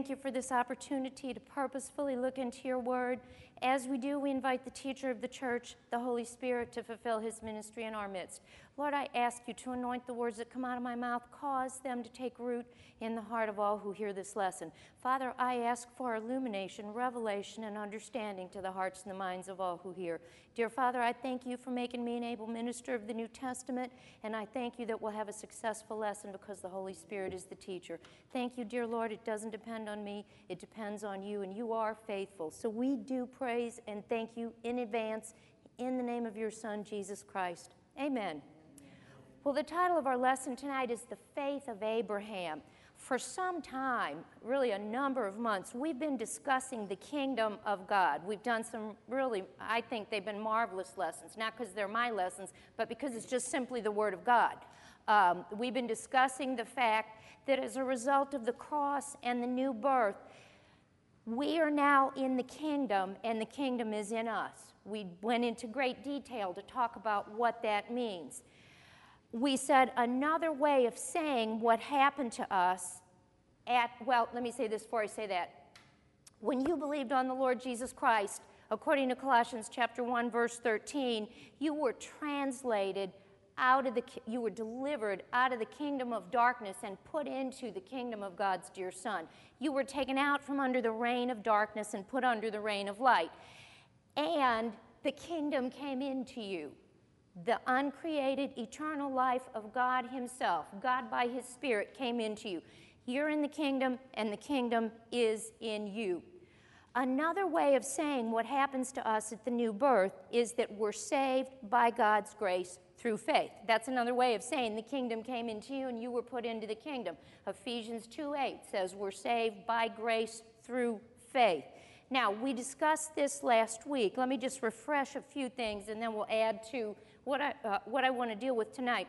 thank you for this opportunity to purposefully look into your word. As we do, we invite the teacher of the church, the Holy Spirit, to fulfill his ministry in our midst. Lord, I ask you to anoint the words that come out of my mouth, cause them to take root in the heart of all who hear this lesson. Father, I ask for illumination, revelation, and understanding to the hearts and the minds of all who hear. Dear Father, I thank you for making me an able minister of the New Testament, and I thank you that we'll have a successful lesson because the Holy Spirit is the teacher. Thank you, dear Lord. It doesn't depend on me. It depends on you, and you are faithful. So we do praise and thank you in advance in the name of your Son, Jesus Christ. Amen. Well, the title of our lesson tonight is The Faith of Abraham. For some time, really a number of months, we've been discussing the kingdom of God. We've done some really, I think they've been marvelous lessons, not because they're my lessons, but because it's just simply the Word of God. We've been discussing the fact that as a result of the cross and the new birth, we are now in the kingdom, and the kingdom is in us. We went into great detail to talk about what that means. We said another way of saying what happened to us let me say this before I say that. When you believed on the Lord Jesus Christ, according to Colossians chapter 1, verse 13, you were translated you were delivered out of the kingdom of darkness and put into the kingdom of God's dear Son. You were taken out from under the reign of darkness and put under the reign of light. And the kingdom came into you. The uncreated, eternal life of God himself, God by his Spirit, came into you. You're in the kingdom, and the kingdom is in you. Another way of saying what happens to us at the new birth is that we're saved by God's grace through faith. That's another way of saying the kingdom came into you and you were put into the kingdom. Ephesians 2:8 says we're saved by grace through faith. Now, we discussed this last week. Let me just refresh a few things, and then we'll add to what I want to deal with tonight.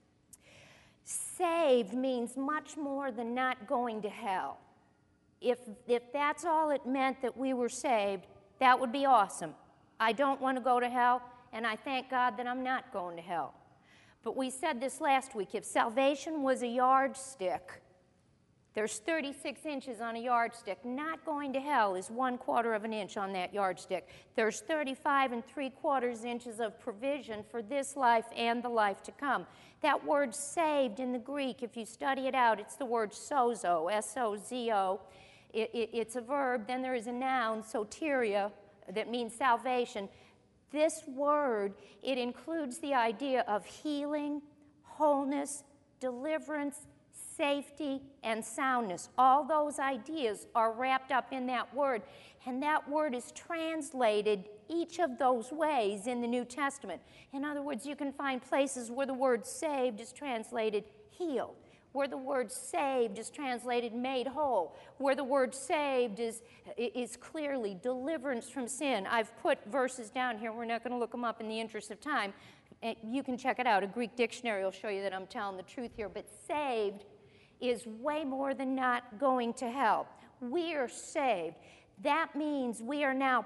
Saved means much more than not going to hell. If that's all it meant, that we were saved, that would be awesome. I don't want to go to hell, and I thank God that I'm not going to hell. But we said this last week, if salvation was a yardstick, there's 36 inches on a yardstick. Not going to hell is 1/4 of an inch on that yardstick. There's 35 3/4 inches of provision for this life and the life to come. That word saved in the Greek, if you study it out, it's the word sozo, S-O-Z-O. It's a verb. Then there is a noun, soteria, that means salvation. This word, it includes the idea of healing, wholeness, deliverance, safety, and soundness. All those ideas are wrapped up in that word, and that word is translated each of those ways in the New Testament. In other words, you can find places where the word saved is translated healed, where the word saved is translated made whole, where the word saved is clearly deliverance from sin. I've put verses down here. We're not going to look them up in the interest of time. You can check it out. A Greek dictionary will show you that I'm telling the truth here. But saved is way more than not going to hell. We are saved. That means we are now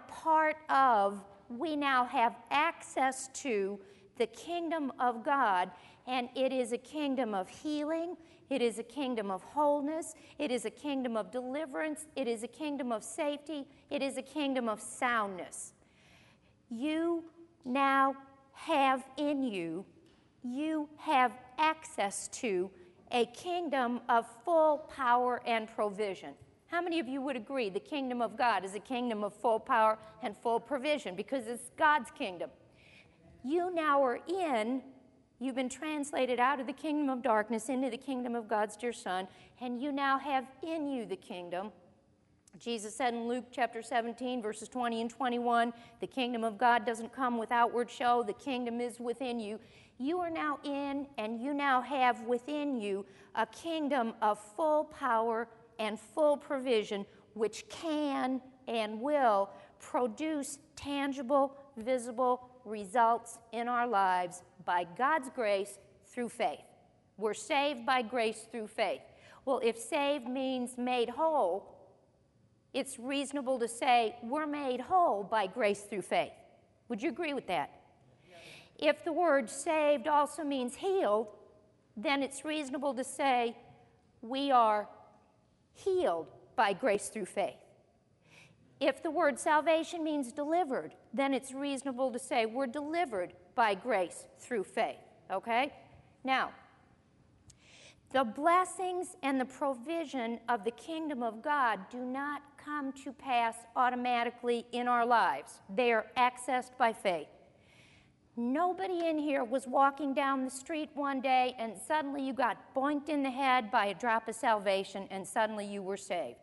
we now have access to the kingdom of God, and it is a kingdom of healing, it is a kingdom of wholeness, it is a kingdom of deliverance, it is a kingdom of safety, it is a kingdom of soundness. You now have in you have access to a kingdom of full power and provision. How many of you would agree the kingdom of God is a kingdom of full power and full provision because it's God's kingdom? You now are you've been translated out of the kingdom of darkness into the kingdom of God's dear Son, and you now have in you the kingdom. Jesus said in Luke chapter 17, verses 20 and 21, the kingdom of God doesn't come with outward show, the kingdom is within you. You are now in, and you now have within you a kingdom of full power and full provision, which can and will produce tangible, visible results in our lives by God's grace through faith. We're saved by grace through faith. Well, if saved means made whole, it's reasonable to say we're made whole by grace through faith. Would you agree with that? If the word saved also means healed, then it's reasonable to say we are healed by grace through faith. If the word salvation means delivered, then it's reasonable to say we're delivered by grace through faith, okay? Now, the blessings and the provision of the kingdom of God do not come to pass automatically in our lives. They are accessed by faith. Nobody in here was walking down the street one day and suddenly you got boinked in the head by a drop of salvation and suddenly you were saved.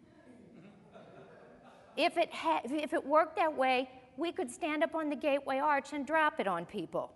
If it worked that way, we could stand up on the Gateway Arch and drop it on people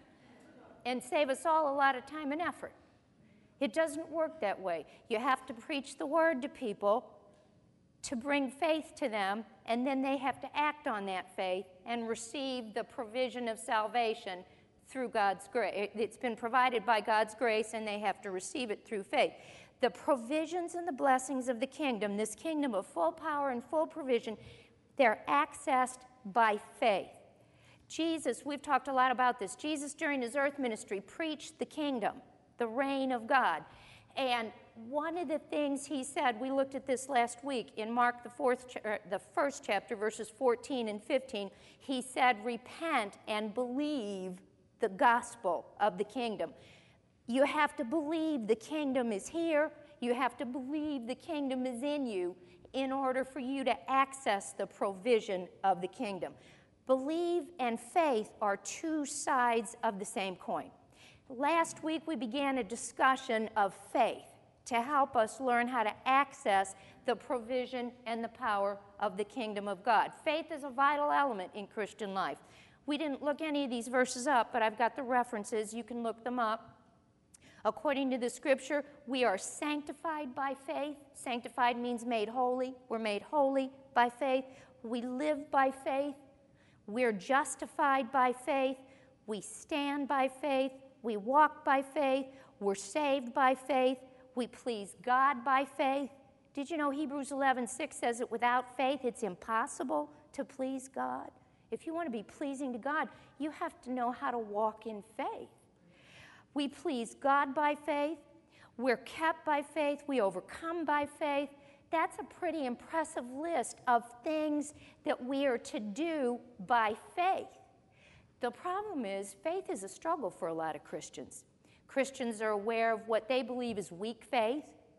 and save us all a lot of time and effort. It doesn't work that way. You have to preach the word to people to bring faith to them, and then they have to act on that faith and receive the provision of salvation through God's grace. It's been provided by God's grace, and they have to receive it through faith. The provisions and the blessings of the kingdom, this kingdom of full power and full provision, they're accessed by faith. Jesus, we've talked a lot about this. Jesus, during his earth ministry, preached the kingdom, the reign of God. And one of the things he said, we looked at this last week in Mark, the first chapter, verses 14 and 15, he said, repent and believe the gospel of the kingdom. You have to believe the kingdom is here. You have to believe the kingdom is in you in order for you to access the provision of the kingdom. Believe and faith are two sides of the same coin. Last week we began a discussion of faith to help us learn how to access the provision and the power of the kingdom of God. Faith is a vital element in Christian life. We didn't look any of these verses up, but I've got the references. You can look them up. According to the scripture, we are sanctified by faith. Sanctified means made holy. We're made holy by faith. We live by faith. We're justified by faith. We stand by faith. We walk by faith. We're saved by faith. We please God by faith. Did you know Hebrews 11:6 says that without faith it's impossible to please God? If you want to be pleasing to God, you have to know how to walk in faith. We please God by faith. We're kept by faith. We overcome by faith. That's a pretty impressive list of things that we are to do by faith. The problem is faith is a struggle for a lot of Christians. Christians are aware of what they believe is weak faith,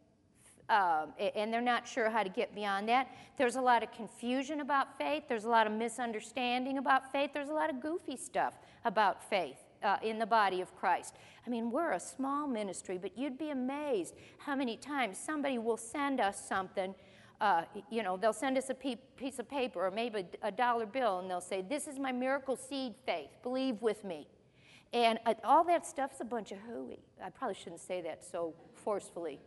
and they're not sure how to get beyond that. There's a lot of confusion about faith. There's a lot of misunderstanding about faith. There's a lot of goofy stuff about faith in the body of Christ. I mean, we're a small ministry, but you'd be amazed how many times somebody will send us something. They'll send us a piece of paper or maybe a dollar bill, and they'll say, this is my miracle seed faith. Believe with me. And all that stuff's a bunch of hooey. I probably shouldn't say that so forcefully.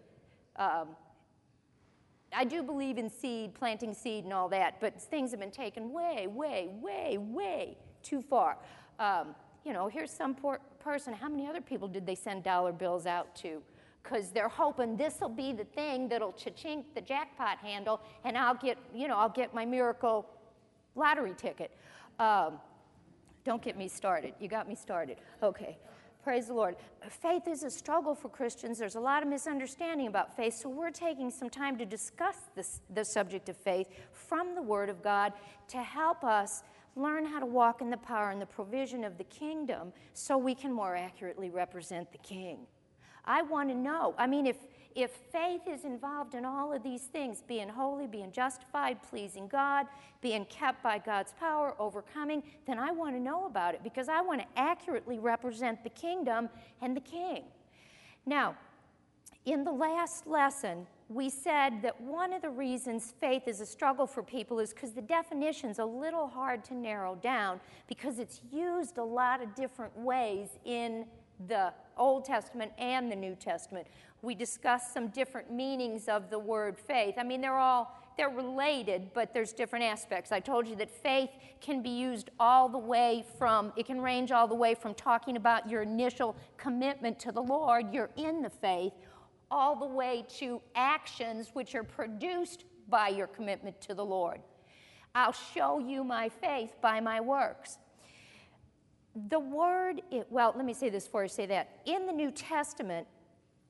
I do believe in seed, planting seed and all that, but things have been taken way, way, way, way too far. Here's some poor person. How many other people did they send dollar bills out to? Because they're hoping this will be the thing that'll cha-chink the jackpot handle, and I'll get my miracle lottery ticket. Don't get me started. You got me started. Okay. Praise the Lord. Faith is a struggle for Christians. There's a lot of misunderstanding about faith, so we're taking some time to discuss the subject of faith from the Word of God to help us learn how to walk in the power and the provision of the kingdom so we can more accurately represent the King. I want to know. I mean, if faith is involved in all of these things, being holy, being justified, pleasing God, being kept by God's power, overcoming, then I want to know about it because I want to accurately represent the kingdom and the King. Now, in the last lesson, we said that one of the reasons faith is a struggle for people is because the definition's a little hard to narrow down because it's used a lot of different ways in the Old Testament and the New Testament. We discussed some different meanings of the word faith. I mean, they're related, but there's different aspects. I told you that faith can be used it can range all the way from talking about your initial commitment to the Lord, you're in the faith, all the way to actions which are produced by your commitment to the Lord. I'll show you my faith by my works. The word, let me say this before I say that. In the New Testament,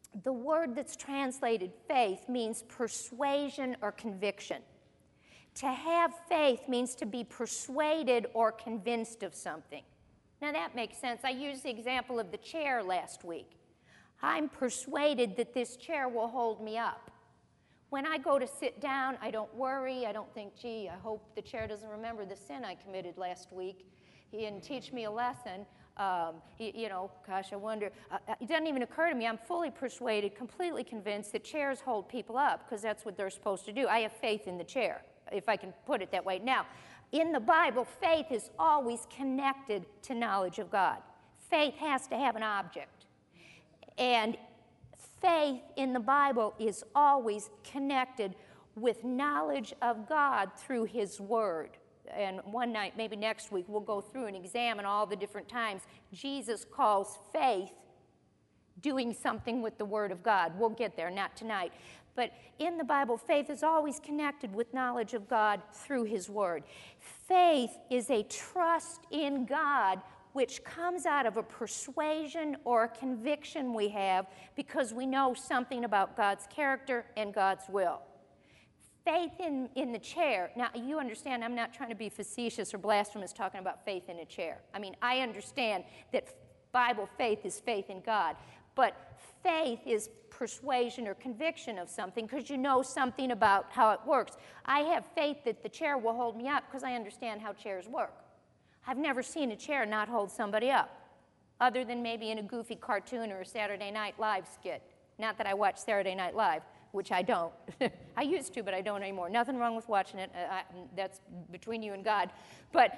The word that's translated faith means persuasion or conviction. To have faith means to be persuaded or convinced of something. Now that makes sense. I used the example of the chair last week. I'm persuaded that this chair will hold me up. When I go to sit down, I don't worry. I don't think, gee, I hope the chair doesn't remember the sin I committed last week and teach me a lesson. Gosh, I wonder. It doesn't even occur to me. I'm fully persuaded, completely convinced that chairs hold people up because that's what they're supposed to do. I have faith in the chair, if I can put it that way. Now, in the Bible, faith is always connected to knowledge of God. Faith has to have an object. And faith in the Bible is always connected with knowledge of God through His Word. And one night, maybe next week, we'll go through and examine all the different times Jesus calls faith doing something with the Word of God. We'll get there, not tonight. But in the Bible, faith is always connected with knowledge of God through His Word. Faith is a trust in God which comes out of a persuasion or a conviction we have because we know something about God's character and God's will. Faith in the chair. Now, you understand I'm not trying to be facetious or blasphemous talking about faith in a chair. I mean, I understand that Bible faith is faith in God, but faith is persuasion or conviction of something because you know something about how it works. I have faith that the chair will hold me up because I understand how chairs work. I've never seen a chair not hold somebody up, other than maybe in a goofy cartoon or a Saturday Night Live skit. Not that I watch Saturday Night Live, which I don't. I used to, but I don't anymore. Nothing wrong with watching it. That's between you and God. But,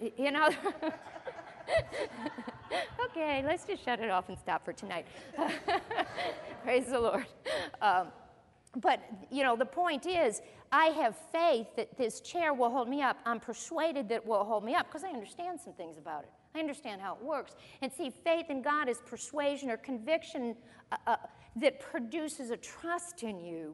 okay, let's just shut it off and stop for tonight. Praise the Lord. But, the point is, I have faith that this chair will hold me up. I'm persuaded that it will hold me up because I understand some things about it. I understand how it works. And see, faith in God is persuasion or conviction that produces a trust in you.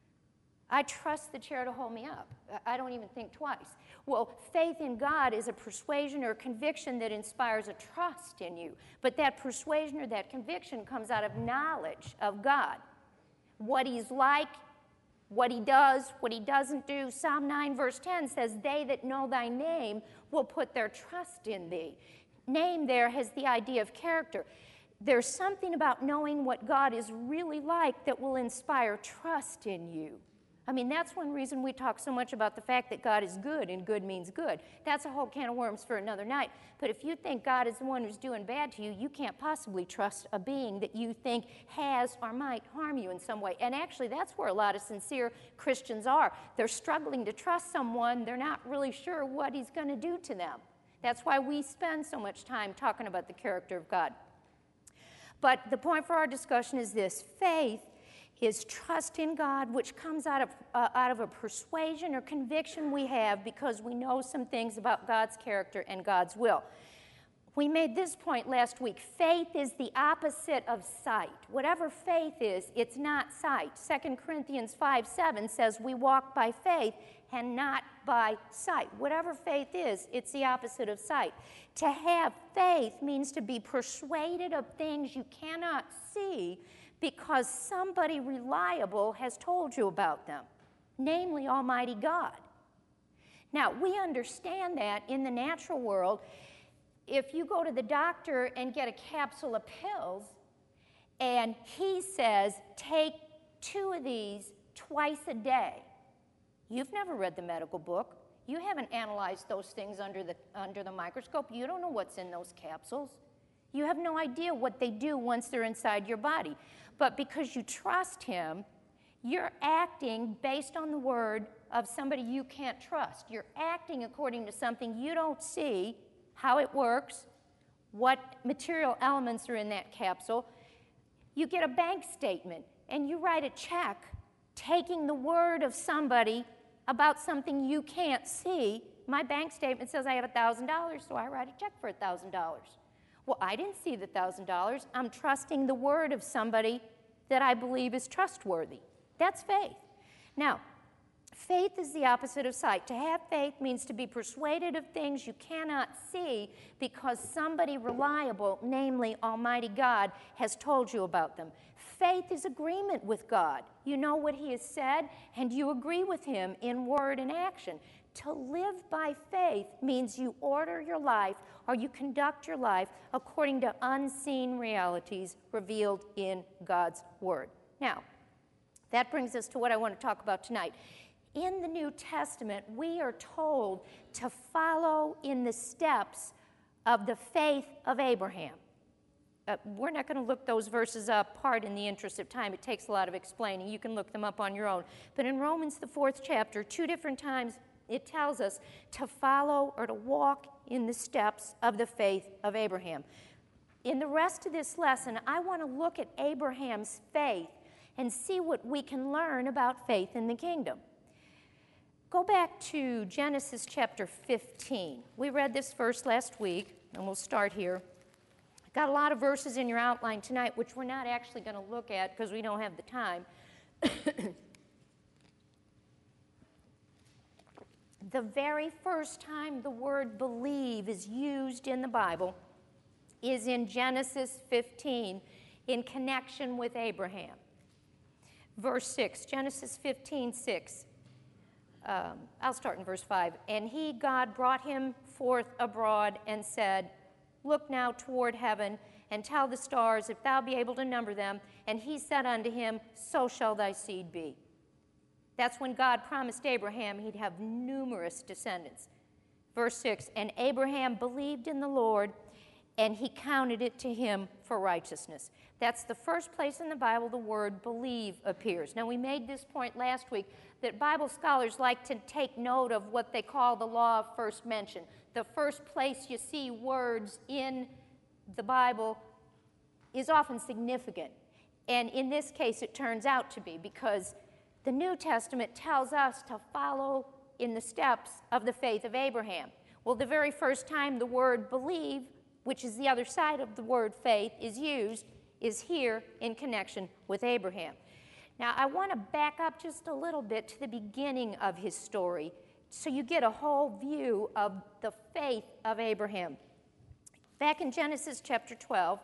I trust the chair to hold me up. I don't even think twice. Well, faith in God is a persuasion or conviction that inspires a trust in you. But that persuasion or that conviction comes out of knowledge of God. What He's like, what He does, what He doesn't do. Psalm 9 verse 10 says, "They that know Thy name will put their trust in Thee." Name there has the idea of character. There's something about knowing what God is really like that will inspire trust in you. I mean, that's one reason we talk so much about the fact that God is good, and good means good. That's a whole can of worms for another night. But if you think God is the one who's doing bad to you, you can't possibly trust a being that you think has or might harm you in some way. And actually, that's where a lot of sincere Christians are. They're struggling to trust someone. They're not really sure what He's going to do to them. That's why we spend so much time talking about the character of God. But the point for our discussion is this: faith is trust in God, which comes out of a persuasion or conviction we have because we know some things about God's character and God's will. We made this point last week. Faith is the opposite of sight. Whatever faith is, it's not sight. 2 Corinthians 5:7 says we walk by faith and not by sight. Whatever faith is, it's the opposite of sight. To have faith means to be persuaded of things you cannot see because somebody reliable has told you about them, namely Almighty God. Now, we understand that in the natural world. If you go to the doctor and get a capsule of pills, and he says, take 2 of these twice a day, you've never read the medical book. You haven't analyzed those things under the microscope. You don't know what's in those capsules. You have no idea what they do once they're inside your body. But because you trust him, you're acting based on the word of somebody you can't trust. You're acting according to something you don't see, how it works, what material elements are in that capsule. You get a bank statement and you write a check taking the word of somebody about something you can't see. My bank statement says I have $1,000, so I write a check for $1,000. Well, I didn't see the $1,000. I'm trusting the word of somebody that I believe is trustworthy. That's faith. Now, faith is the opposite of sight. To have faith means to be persuaded of things you cannot see because somebody reliable, namely Almighty God, has told you about them. Faith is agreement with God. You know what he has said, and you agree with him in word and action. To live by faith means you order your life or you conduct your life according to unseen realities revealed in God's word. Now, that brings us to what I want to talk about tonight. In the New Testament, we are told to follow in the steps of the faith of Abraham. We're not going to look those verses apart in the interest of time. It takes a lot of explaining. You can look them up on your own. But in Romans, the 4th chapter, 2 different times, it tells us to follow or to walk in the steps of the faith of Abraham. In the rest of this lesson, I want to look at Abraham's faith and see what we can learn about faith in the kingdom. Go back to Genesis chapter 15. We read this verse last week, and we'll start here. Got a lot of verses in your outline tonight, which we're not actually going to look at because we don't have the time. The very first time the word believe is used in the Bible is in Genesis 15 in connection with Abraham. Verse 6, Genesis 15:6. I'll start in verse 5. And he, God, brought him forth abroad and said, Look now toward heaven, and tell the stars, if thou be able to number them. And he said unto him, So shall thy seed be. That's when God promised Abraham he'd have numerous descendants. Verse 6, And Abraham believed in the Lord, and he counted it to him for righteousness. That's the first place in the Bible the word believe appears. Now, we made this point last week that Bible scholars like to take note of what they call the law of first mention. The first place you see words in the Bible is often significant. And in this case, it turns out to be, because the New Testament tells us to follow in the steps of the faith of Abraham. Well, the very first time the word believe, which is the other side of the word faith, is used, is here in connection with Abraham. Now, I want to back up just a little bit to the beginning of his story so you get a whole view of the faith of Abraham. Back in Genesis chapter 12,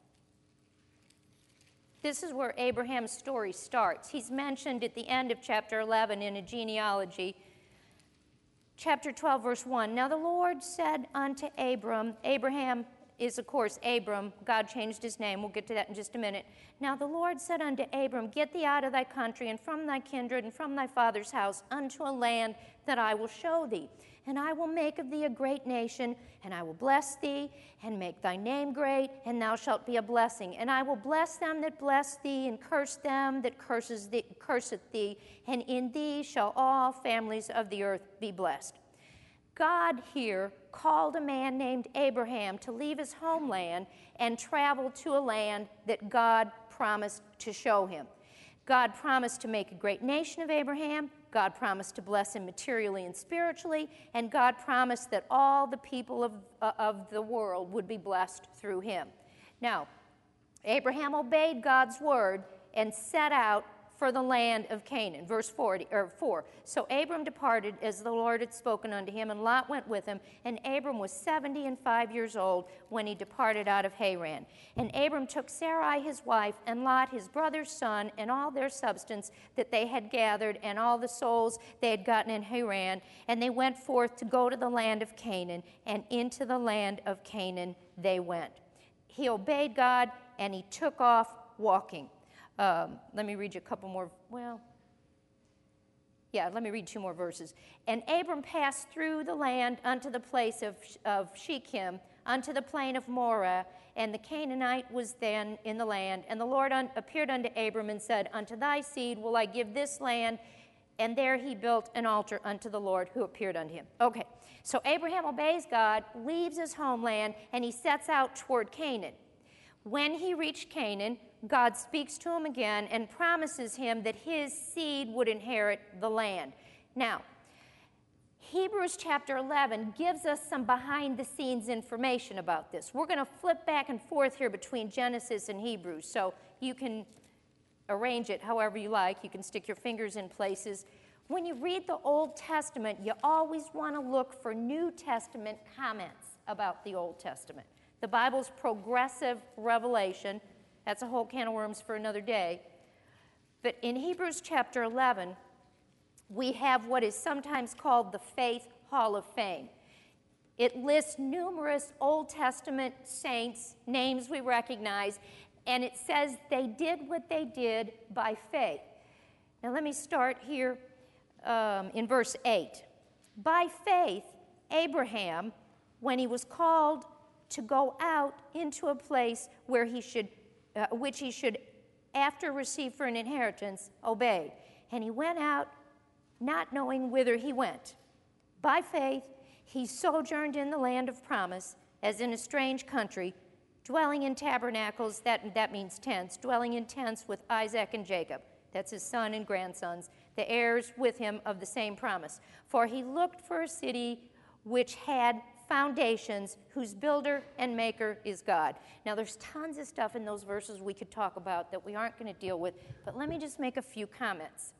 this is where Abraham's story starts. He's mentioned at the end of chapter 11 in a genealogy. Chapter 12, verse 1, Now the Lord said unto Abram, Abraham is, of course, Abram. God changed his name. We'll get to that in just a minute. Now the Lord said unto Abram, Get thee out of thy country, and from thy kindred, and from thy father's house, unto a land that I will show thee. And I will make of thee a great nation, and I will bless thee, and make thy name great, and thou shalt be a blessing. And I will bless them that bless thee, and curse them that curseth thee, and in thee shall all families of the earth be blessed. God here called a man named Abraham to leave his homeland and travel to a land that God promised to show him. God promised to make a great nation of Abraham. God promised to bless him materially and spiritually. And God promised that all the people of the world would be blessed through him. Now, Abraham obeyed God's word and set out for the land of Canaan. Verse 4. So Abram departed as the Lord had spoken unto him, and Lot went with him. And Abram was 75 years old when he departed out of Haran. And Abram took Sarai his wife, and Lot his brother's son, and all their substance that they had gathered, and all the souls they had gotten in Haran. And they went forth to go to the land of Canaan, and into the land of Canaan they went. He obeyed God, and he took off walking. Let me read you a couple more. Let me read 2 more verses. And Abram passed through the land unto the place of Shechem, unto the plain of Moreh, and the Canaanite was then in the land. And the Lord appeared unto Abram and said, Unto thy seed will I give this land. And there he built an altar unto the Lord who appeared unto him. Okay, so Abraham obeys God, leaves his homeland, and he sets out toward Canaan. When he reached Canaan, God speaks to him again and promises him that his seed would inherit the land. Now, Hebrews chapter 11 gives us some behind-the-scenes information about this. We're going to flip back and forth here between Genesis and Hebrews, so you can arrange it however you like. You can stick your fingers in places. When you read the Old Testament, you always want to look for New Testament comments about the Old Testament. The Bible's progressive revelation. That's a whole can of worms for another day. But in Hebrews chapter 11, we have what is sometimes called the Faith Hall of Fame. It lists numerous Old Testament saints, names we recognize, and it says they did what they did by faith. Now let me start here in verse 8. By faith, Abraham, when he was called to go out into a place where which he should, after receive for an inheritance, obeyed. And he went out, not knowing whither he went. By faith, he sojourned in the land of promise, as in a strange country, dwelling in tabernacles, that means tents, dwelling in tents with Isaac and Jacob. That's his son and grandsons, the heirs with him of the same promise. For he looked for a city which had foundations, whose builder and maker is God. Now, there's tons of stuff in those verses we could talk about that we aren't going to deal with, but let me just make a few comments.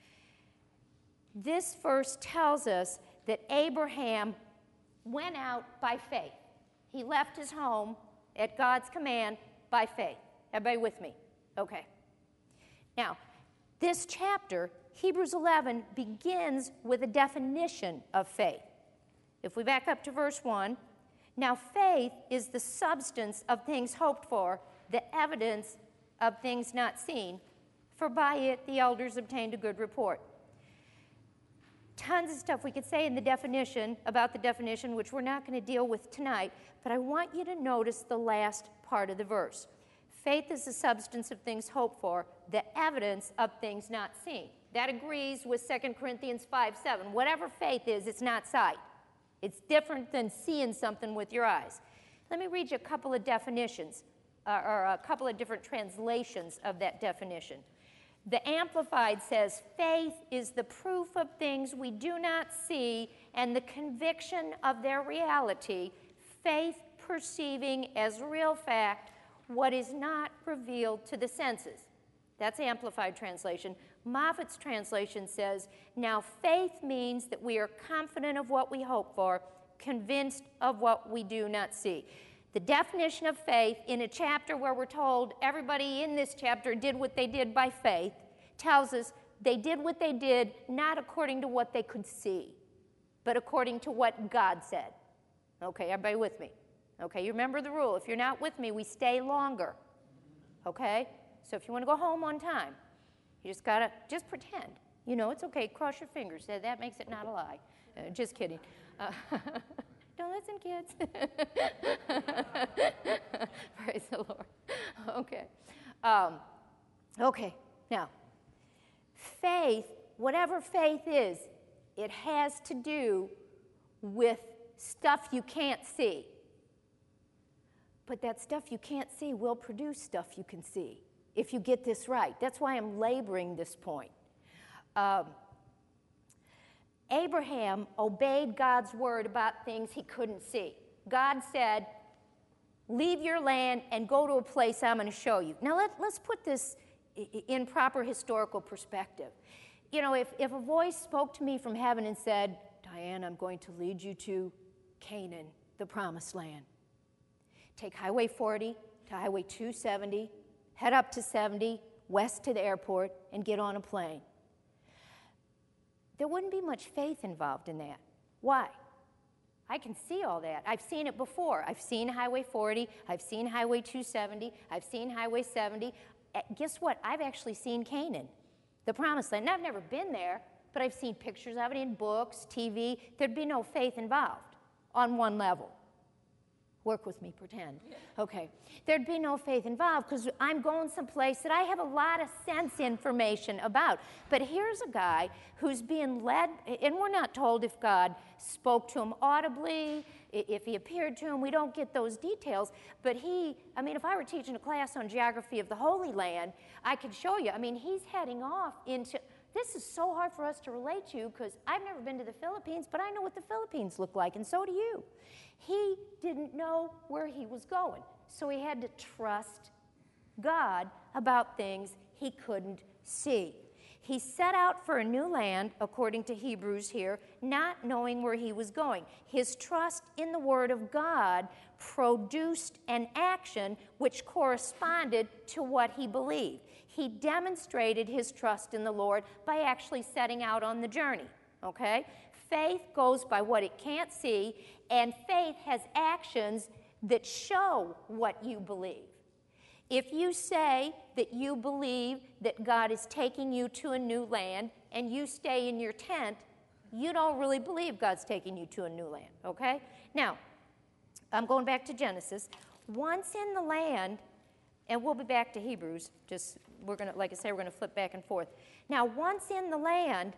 This verse tells us that Abraham went out by faith. He left his home at God's command by faith. Everybody with me? Okay. Now, this chapter, Hebrews 11, begins with a definition of faith. If we back up to verse 1, now faith is the substance of things hoped for, the evidence of things not seen, for by it the elders obtained a good report. Tons of stuff we could say in the definition, about the definition, which we're not going to deal with tonight, but I want you to notice the last part of the verse. Faith is the substance of things hoped for, the evidence of things not seen. That agrees with 2 Corinthians 5:7. Whatever faith is, it's not sight. It's different than seeing something with your eyes. Let me read you a couple of definitions, or a couple of different translations of that definition. The Amplified says, faith is the proof of things we do not see and the conviction of their reality, faith perceiving as real fact what is not revealed to the senses. That's Amplified translation. Moffat's translation says, now faith means that we are confident of what we hope for, convinced of what we do not see. The definition of faith in a chapter where we're told everybody in this chapter did what they did by faith tells us they did what they did not according to what they could see, but according to what God said. Okay, everybody with me? Okay, you remember the rule. If you're not with me, we stay longer. Okay? So if you want to go home on time, you just got to, just pretend. You know, it's okay. Cross your fingers. That makes it not a lie. Just kidding. Don't listen, kids. Praise the Lord. Okay. Okay. Now, faith, whatever faith is, it has to do with stuff you can't see. But that stuff you can't see will produce stuff you can see if you get this right. That's why I'm laboring this point. Abraham obeyed God's word about things he couldn't see. God said, leave your land and go to a place I'm going to show you. Now let's put this in proper historical perspective. You know, if a voice spoke to me from heaven and said, Diane, I'm going to lead you to Canaan, the promised land. Take Highway 40 to Highway 270, head up to 70, west to the airport, and get on a plane. There wouldn't be much faith involved in that. Why? I can see all that. I've seen it before. I've seen Highway 40. I've seen Highway 270. I've seen Highway 70. Guess what? I've actually seen Canaan, the promised land. Now, I've never been there, but I've seen pictures of it in books, TV. There'd be no faith involved on one level. Work with me, pretend. Okay. There'd be no faith involved because I'm going someplace that I have a lot of sense information about. But here's a guy who's being led, and we're not told if God spoke to him audibly, if he appeared to him. We don't get those details. But if I were teaching a class on geography of the Holy Land, I could show you. He's heading off into, this is so hard for us to relate to because I've never been to the Philippines, but I know what the Philippines look like, and so do you. He didn't know where he was going, so he had to trust God about things he couldn't see. He set out for a new land, according to Hebrews here, not knowing where he was going. His trust in the Word of God produced an action which corresponded to what he believed. He demonstrated his trust in the Lord by actually setting out on the journey, okay? Faith goes by what it can't see, and faith has actions that show what you believe. If you say that you believe that God is taking you to a new land and you stay in your tent, you don't really believe God's taking you to a new land, okay? Now, I'm going back to Genesis. Once in the land, and we'll be back to Hebrews, we're going to, like I say, we're going to flip back and forth. Now, once in the land,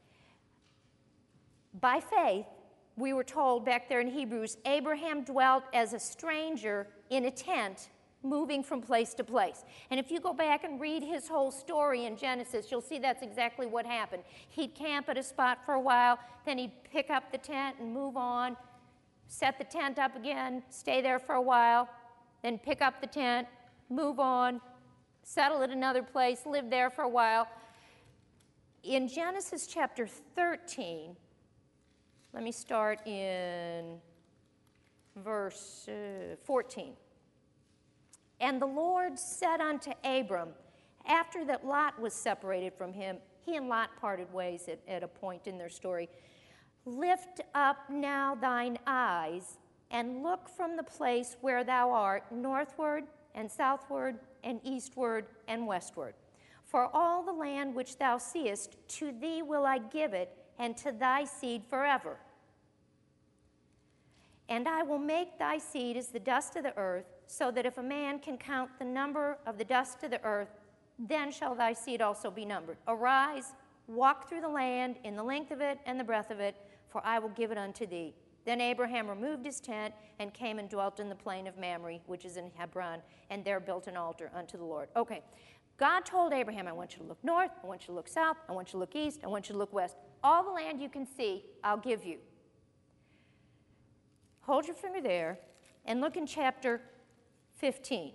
by faith, we were told back there in Hebrews, Abraham dwelt as a stranger in a tent, moving from place to place. And if you go back and read his whole story in Genesis, you'll see that's exactly what happened. He'd camp at a spot for a while, then he'd pick up the tent and move on, set the tent up again, stay there for a while, then pick up the tent, move on, settle at another place, live there for a while. In Genesis chapter 13, let me start in verse 14. And the Lord said unto Abram, after that Lot was separated from him, he and Lot parted ways at a point in their story. Lift up now thine eyes, and look from the place where thou art, northward and southward and eastward and westward. For all the land which thou seest, to thee will I give it, and to thy seed forever. And I will make thy seed as the dust of the earth, so that if a man can count the number of the dust of the earth, then shall thy seed also be numbered. Arise, walk through the land in the length of it and the breadth of it, for I will give it unto thee. Then Abraham removed his tent and came and dwelt in the plain of Mamre, which is in Hebron, and there built an altar unto the Lord. Okay, God told Abraham, I want you to look north, I want you to look south, I want you to look east, I want you to look west. All the land you can see, I'll give you. Hold your finger there and look in chapter 15.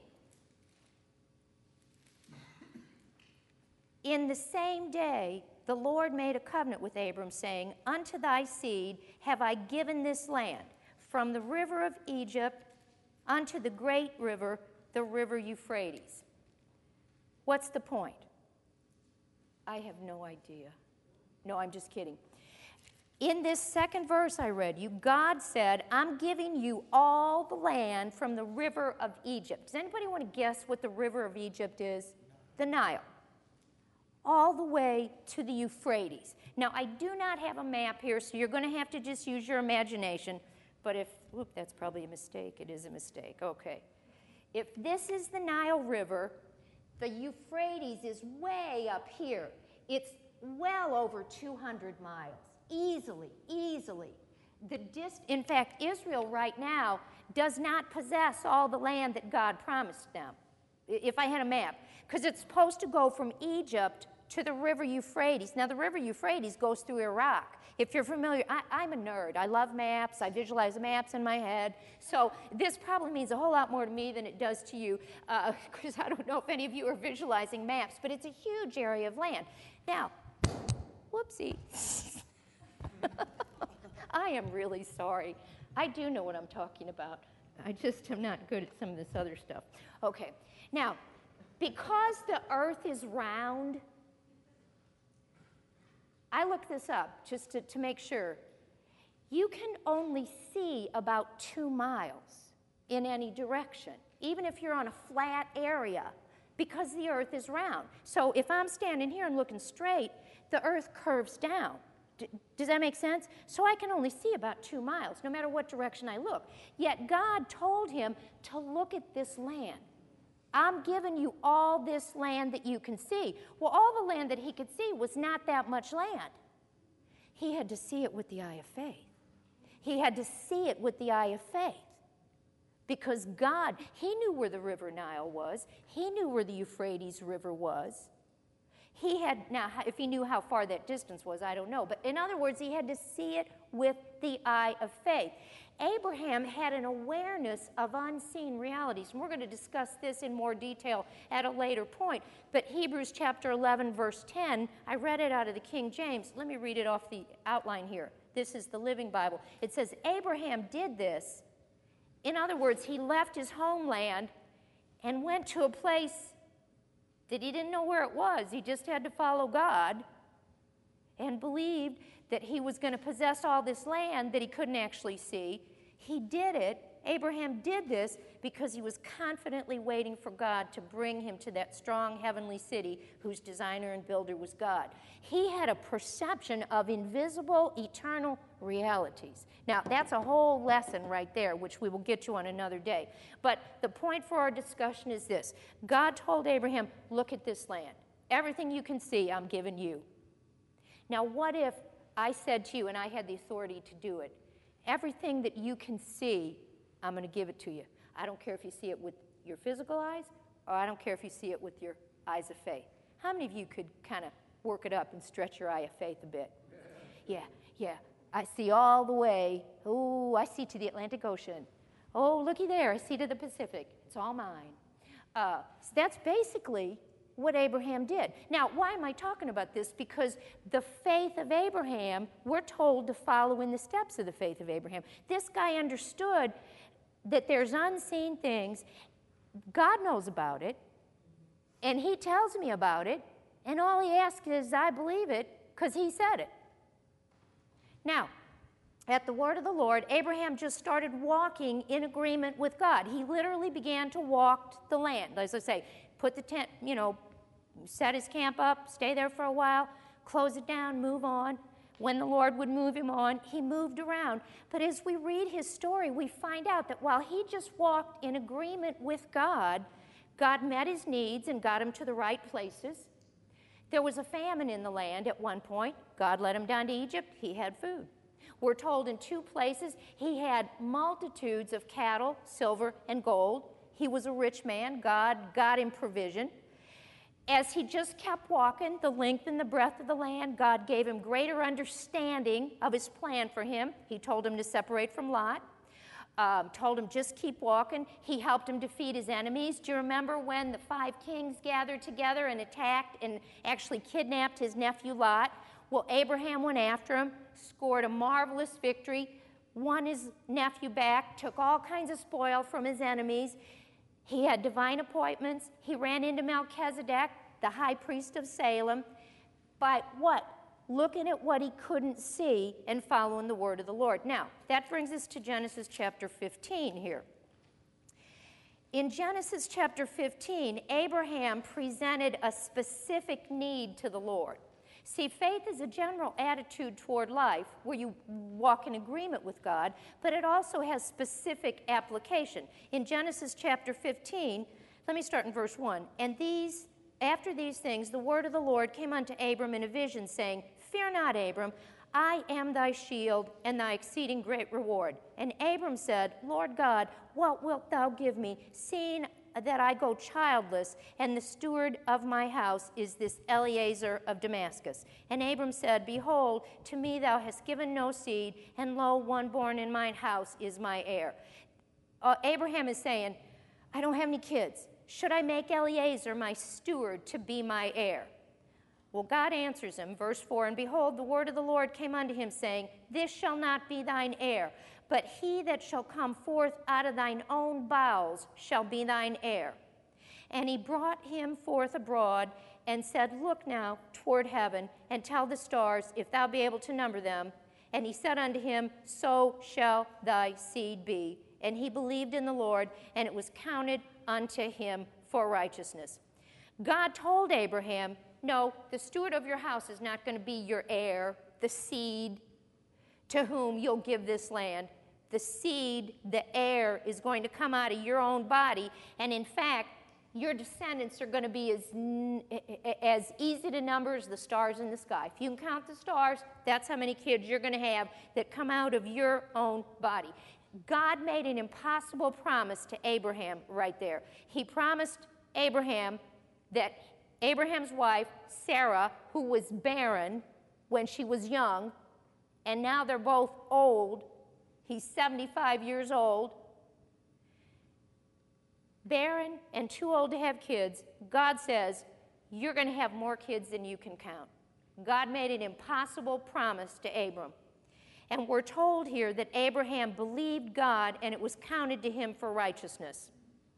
In the same day, the Lord made a covenant with Abram, saying, unto thy seed have I given this land, from the river of Egypt unto the great river, the river Euphrates. What's the point? I have no idea. No, I'm just kidding. In this second verse I read you, God said, I'm giving you all the land from the river of Egypt. Does anybody want to guess what the river of Egypt is? The Nile. All the way to the Euphrates. Now, I do not have a map here, so you're going to have to just use your imagination. But that's probably a mistake. It is a mistake. Okay. If this is the Nile River, the Euphrates is way up here. It's well over 200 miles. Easily. In fact, Israel right now does not possess all the land that God promised them, if I had a map, because it's supposed to go from Egypt to the river Euphrates. Now, the river Euphrates goes through Iraq. If you're familiar, I'm a nerd. I love maps. I visualize maps in my head. So this probably means a whole lot more to me than it does to you, because I don't know if any of you are visualizing maps, but it's a huge area of land. Now, whoopsie. I am really sorry. I do know what I'm talking about. I just am not good at some of this other stuff. Okay. Now, because the earth is round, I looked this up just to make sure. You can only see about 2 miles in any direction, even if you're on a flat area, because the earth is round. So if I'm standing here and looking straight, the earth curves down. Does that make sense? So I can only see about 2 miles, no matter what direction I look. Yet God told him to look at this land. I'm giving you all this land that you can see. Well, all the land that he could see was not that much land. He had to see it with the eye of faith. He had to see it with the eye of faith. Because God, he knew where the river Nile was. He knew where the Euphrates River was. He had, now if he knew how far that distance was, I don't know. But in other words, he had to see it with the eye of faith. Abraham had an awareness of unseen realities. And we're going to discuss this in more detail at a later point. But Hebrews chapter 11, verse 10, I read it out of the King James. Let me read it off the outline here. This is the Living Bible. It says, Abraham did this. In other words, he left his homeland and went to a place that he didn't know where it was. He just had to follow God and believed that he was going to possess all this land that he couldn't actually see. He did it. Abraham did this because he was confidently waiting for God to bring him to that strong heavenly city whose designer and builder was God. He had a perception of invisible, eternal realities. Now, that's a whole lesson right there, which we will get to on another day. But the point for our discussion is this. God told Abraham, look at this land. Everything you can see, I'm giving you. Now, what if I said to you, and I had the authority to do it, everything that you can see, I'm going to give it to you. I don't care if you see it with your physical eyes, or I don't care if you see it with your eyes of faith. How many of you could kind of work it up and stretch your eye of faith a bit? Yeah. I see all the way. Oh, I see to the Atlantic Ocean. Oh, looky there. I see to the Pacific. It's all mine. So that's basically what Abraham did. Now, why am I talking about this? Because the faith of Abraham, we're told to follow in the steps of the faith of Abraham. This guy understood that there's unseen things. God knows about it, and he tells me about it, and all he asks is, I believe it, because he said it. Now, at the word of the Lord, Abraham just started walking in agreement with God. He literally began to walk the land. As I say, put the tent, set his camp up, stay there for a while, close it down, move on. When the Lord would move him on, he moved around. But as we read his story, we find out that while he just walked in agreement with God, God met his needs and got him to the right places. There was a famine in the land at one point. God led him down to Egypt. He had food. We're told in two places he had multitudes of cattle, silver, and gold. He was a rich man. God got him provision. As he just kept walking the length and the breadth of the land, God gave him greater understanding of his plan for him. He told him to separate from Lot. Told him just keep walking. He helped him defeat his enemies. Do you remember when the 5 kings gathered together and attacked and actually kidnapped his nephew Lot? Well, Abraham went after him, scored a marvelous victory, won his nephew back, took all kinds of spoil from his enemies. He had divine appointments. He ran into Melchizedek, the high priest of Salem, by what? Looking at what he couldn't see and following the word of the Lord. Now, that brings us to Genesis chapter 15 here. In Genesis chapter 15, Abraham presented a specific need to the Lord. See, faith is a general attitude toward life where you walk in agreement with God, but it also has specific application. In Genesis chapter 15, let me start in verse 1. And after these things, the word of the Lord came unto Abram in a vision, saying, Fear not, Abram, I am thy shield and thy exceeding great reward. And Abram said, Lord God, what wilt thou give me, seeing that I go childless, and the steward of my house is this Eliezer of Damascus? And Abram said, Behold, to me thou hast given no seed, and lo, one born in mine house is my heir. Abraham is saying, I don't have any kids. Should I make Eliezer my steward to be my heir? Well, God answers him, verse 4, And behold, the word of the Lord came unto him, saying, This shall not be thine heir, but he that shall come forth out of thine own bowels shall be thine heir. And he brought him forth abroad, and said, Look now toward heaven, and tell the stars, if thou be able to number them. And he said unto him, So shall thy seed be. And he believed in the Lord, and it was counted unto him for righteousness. God told Abraham, no, the steward of your house is not going to be your heir, the seed to whom you'll give this land. The seed, the heir, is going to come out of your own body, and in fact, your descendants are going to be as easy to number as the stars in the sky. If you can count the stars, that's how many kids you're going to have that come out of your own body. God made an impossible promise to Abraham right there. He promised Abraham that Abraham's wife, Sarah, who was barren when she was young, and now they're both old. He's 75 years old. Barren and too old to have kids. God says, you're going to have more kids than you can count. God made an impossible promise to Abram. And we're told here that Abraham believed God and it was counted to him for righteousness.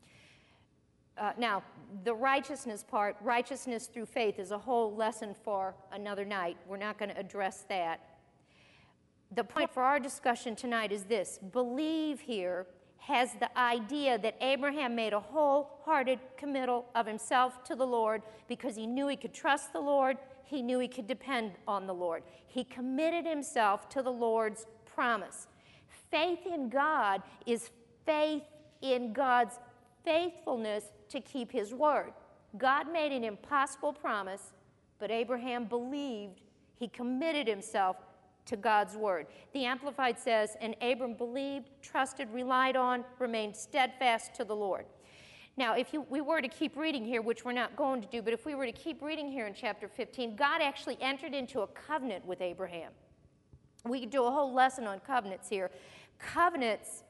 Now, the righteousness part, righteousness through faith, is a whole lesson for another night. We're not going to address that. The point for our discussion tonight is this. Believe here has the idea that Abraham made a wholehearted committal of himself to the Lord because he knew he could trust the Lord, he knew he could depend on the Lord. He committed himself to the Lord's promise. Faith in God is faith in God's faithfulness to keep his word. God made an impossible promise, but Abraham believed. He committed himself to God's word. The Amplified says, and Abram believed, trusted, relied on, remained steadfast to the Lord. Now, if we were to keep reading here, which we're not going to do, but if we were to keep reading here in chapter 15, God actually entered into a covenant with Abraham. We could do a whole lesson on covenants here. Covenants,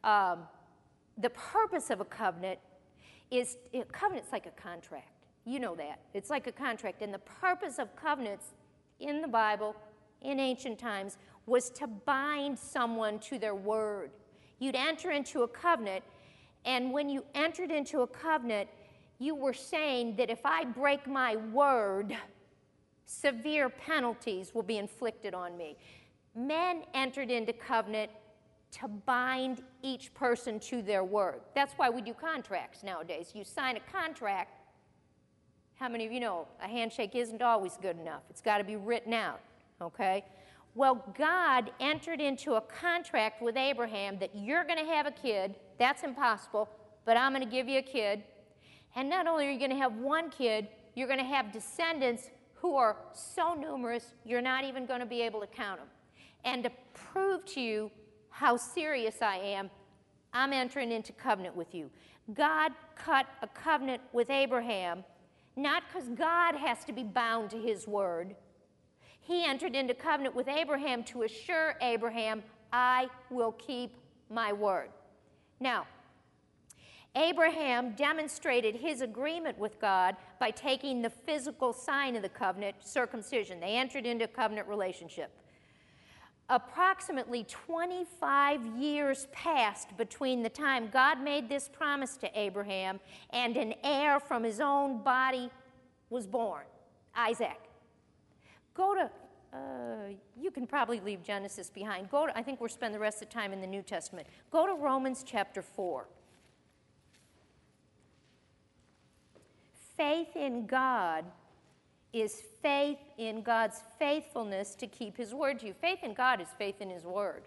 the purpose of a covenant is, covenant's like a contract. You know that. It's like a contract. And the purpose of covenants in the Bible, in ancient times, was to bind someone to their word. You'd enter into a covenant, and when you entered into a covenant, you were saying that if I break my word, severe penalties will be inflicted on me. Men entered into covenant to bind each person to their word. That's why we do contracts nowadays. You sign a contract. How many of you know a handshake isn't always good enough? It's got to be written out. Okay? Well, God entered into a contract with Abraham that you're going to have a kid. That's impossible, but I'm going to give you a kid. And not only are you going to have one kid, you're going to have descendants who are so numerous, you're not even going to be able to count them. And to prove to you how serious I am, I'm entering into covenant with you. God cut a covenant with Abraham, not because God has to be bound to his word. He entered into covenant with Abraham to assure Abraham, I will keep my word. Now, Abraham demonstrated his agreement with God by taking the physical sign of the covenant, circumcision. They entered into a covenant relationship. Approximately 25 years passed between the time God made this promise to Abraham and an heir from his own body was born, Isaac. Go to, you can probably leave Genesis behind. I think we'll spend the rest of the time in the New Testament. Go to Romans chapter 4. Faith in God is faith in God's faithfulness to keep his word to you. Faith in God is faith in his word.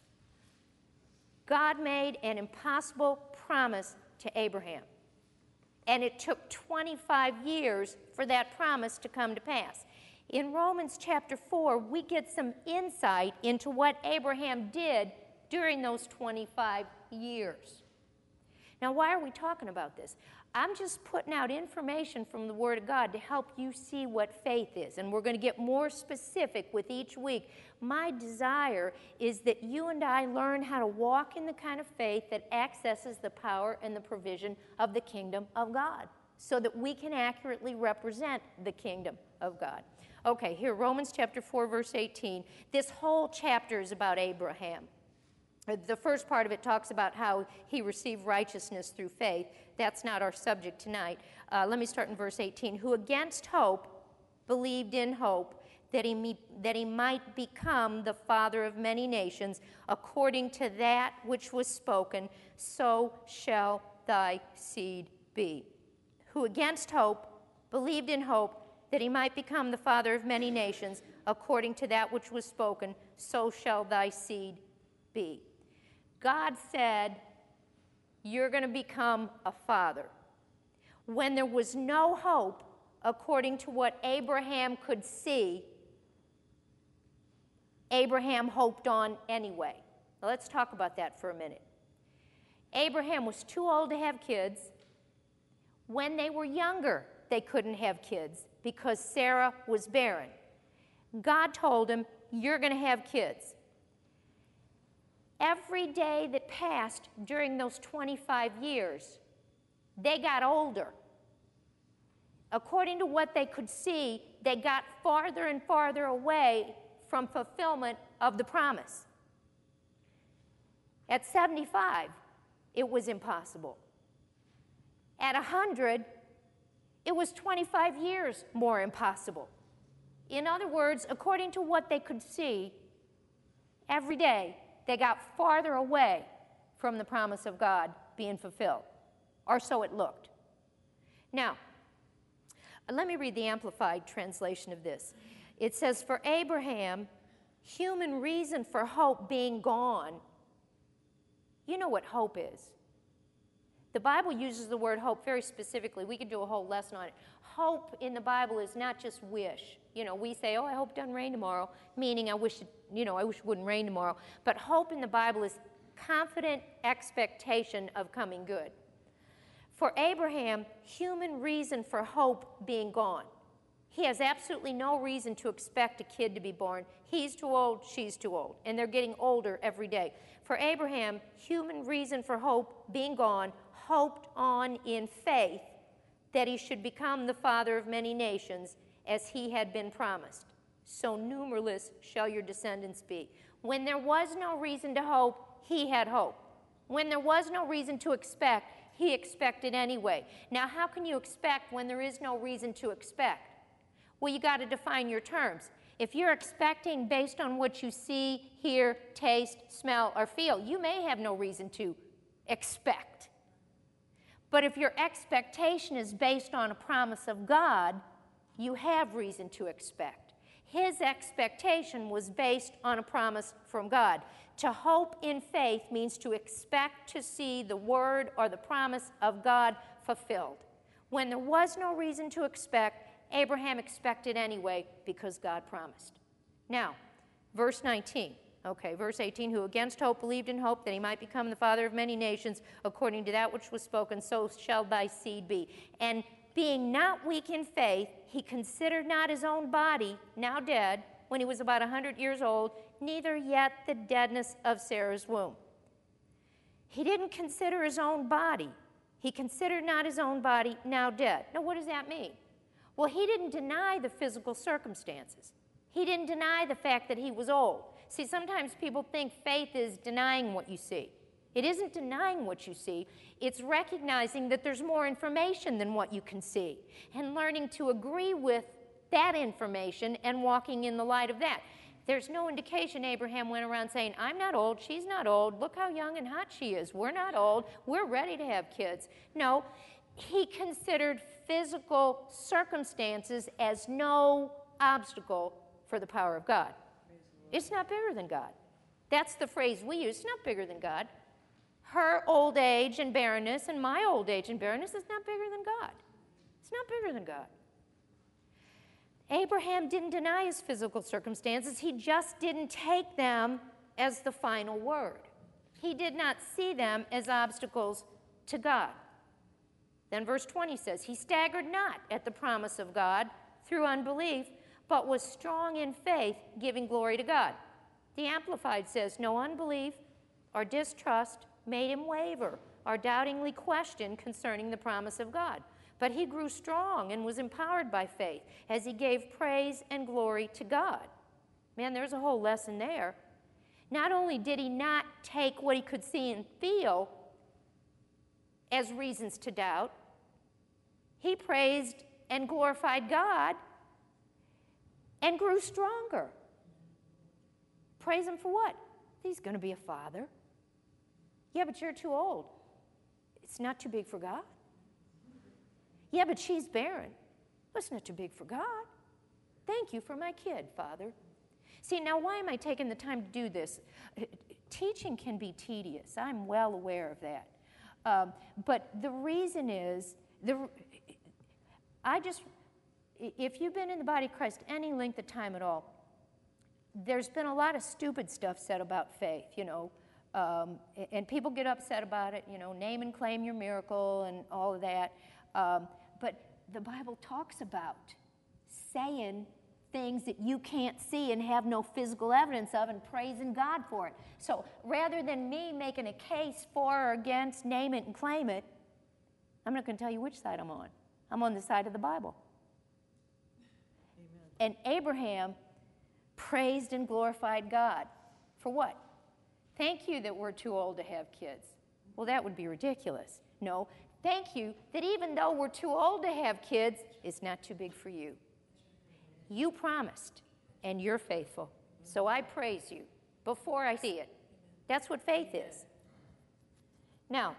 God made an impossible promise to Abraham, and it took 25 years for that promise to come to pass. In Romans chapter 4, we get some insight into what Abraham did during those 25 years. Now, why are we talking about this? I'm just putting out information from the Word of God to help you see what faith is, and we're going to get more specific with each week. My desire is that you and I learn how to walk in the kind of faith that accesses the power and the provision of the kingdom of God, so that we can accurately represent the kingdom of God. Okay, here, Romans chapter 4, verse 18. This whole chapter is about Abraham. The first part of it talks about how he received righteousness through faith. That's not our subject tonight. Let me start in verse 18. Who against hope believed in hope that he might become the father of many nations, according to that which was spoken, so shall thy seed be. Who against hope believed in hope that he might become the father of many nations, according to that which was spoken, so shall thy seed be. God said, you're going to become a father. When there was no hope, according to what Abraham could see, Abraham hoped on anyway. Now, let's talk about that for a minute. Abraham was too old to have kids. When they were younger, they couldn't have kids because Sarah was barren. God told him, you're going to have kids. Every day that passed during those 25 years, they got older. According to what they could see, they got farther and farther away from fulfillment of the promise. At 75, it was impossible. At 100, it was 25 years more impossible. In other words, according to what they could see, every day they got farther away from the promise of God being fulfilled, or so it looked. Now, let me read the Amplified translation of this. It says, for Abraham, human reason for hope being gone, you know what hope is. The Bible uses the word hope very specifically. We could do a whole lesson on it. Hope in the Bible is not just wish. You know, we say, oh, I hope it doesn't rain tomorrow, meaning I wish it wouldn't rain tomorrow. But hope in the Bible is confident expectation of coming good. For Abraham, human reason for hope being gone. He has absolutely no reason to expect a kid to be born. He's too old, she's too old, and they're getting older every day. For Abraham, human reason for hope being gone, hoped on in faith that he should become the father of many nations as he had been promised. So numerous shall your descendants be. When there was no reason to hope, he had hope. When there was no reason to expect, he expected anyway. Now, how can you expect when there is no reason to expect? Well, you got to define your terms. If you're expecting based on what you see, hear, taste, smell, or feel, you may have no reason to expect. But if your expectation is based on a promise of God, you have reason to expect. His expectation was based on a promise from God. To hope in faith means to expect to see the word or the promise of God fulfilled. When there was no reason to expect, Abraham expected anyway because God promised. Now, verse 19. Okay, verse 18, who against hope believed in hope that he might become the father of many nations, according to that which was spoken, so shall thy seed be. And being not weak in faith, he considered not his own body, now dead, when he was about 100 years old, neither yet the deadness of Sarah's womb. He didn't consider his own body. He considered not his own body, now dead. Now, what does that mean? Well, he didn't deny the physical circumstances. He didn't deny the fact that he was old. See, sometimes people think faith is denying what you see. It isn't denying what you see. It's recognizing that there's more information than what you can see and learning to agree with that information and walking in the light of that. There's no indication Abraham went around saying, I'm not old, she's not old, look how young and hot she is. We're not old, we're ready to have kids. No, he considered physical circumstances as no obstacle for the power of God. It's not bigger than God. That's the phrase we use. It's not bigger than God. Her old age and barrenness and my old age and barrenness is not bigger than God. It's not bigger than God. Abraham didn't deny his physical circumstances. He just didn't take them as the final word. He did not see them as obstacles to God. Then verse 20 says, he staggered not at the promise of God through unbelief, but was strong in faith, giving glory to God. The Amplified says, no unbelief or distrust made him waver or doubtingly question concerning the promise of God. But he grew strong and was empowered by faith as he gave praise and glory to God. Man, there's a whole lesson there. Not only did he not take what he could see and feel as reasons to doubt, he praised and glorified God and grew stronger. Praise him for what? He's going to be a father. Yeah, but you're too old. It's not too big for God. Yeah, but she's barren. Well, it's not too big for God. Thank you for my kid, Father. See, now why am I taking the time to do this? Teaching can be tedious. I'm well aware of that. But the reason is, if you've been in the body of Christ any length of time at all, there's been a lot of stupid stuff said about faith, and people get upset about it, name and claim your miracle and all of that. But the Bible talks about saying things that you can't see and have no physical evidence of and praising God for it. So rather than me making a case for or against, name it and claim it, I'm not going to tell you which side I'm on. I'm on the side of the Bible. Amen. And Abraham praised and glorified God. For what? Thank you that we're too old to have kids. Well, that would be ridiculous. No, thank you that even though we're too old to have kids, it's not too big for you. You promised, and you're faithful. So I praise you before I see it. That's what faith is. Now,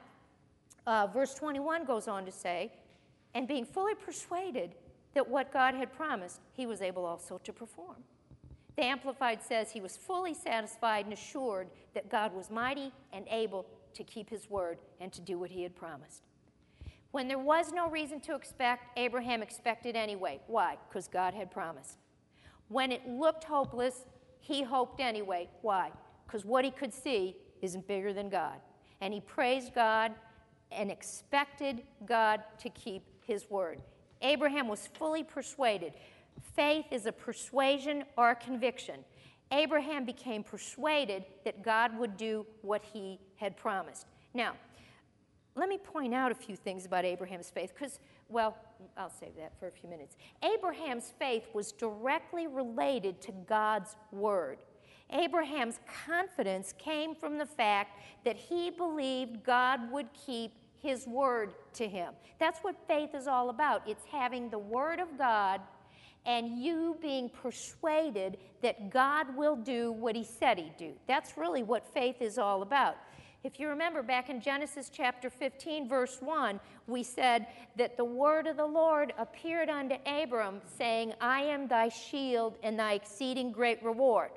verse 21 goes on to say, and being fully persuaded that what God had promised, he was able also to perform. The Amplified says he was fully satisfied and assured that God was mighty and able to keep his word and to do what he had promised. When there was no reason to expect, Abraham expected anyway. Why? Because God had promised. When it looked hopeless, he hoped anyway. Why? Because what he could see isn't bigger than God. And he praised God and expected God to keep his word. Abraham was fully persuaded. Faith is a persuasion or a conviction. Abraham became persuaded that God would do what he had promised. Now, let me point out a few things about Abraham's faith, because, well, I'll save that for a few minutes. Abraham's faith was directly related to God's word. Abraham's confidence came from the fact that he believed God would keep his word to him. That's what faith is all about. It's having the word of God and you being persuaded that God will do what he said he'd do. That's really what faith is all about. If you remember back in Genesis chapter 15, verse 1, we said that the word of the Lord appeared unto Abram, saying, I am thy shield and thy exceeding great reward.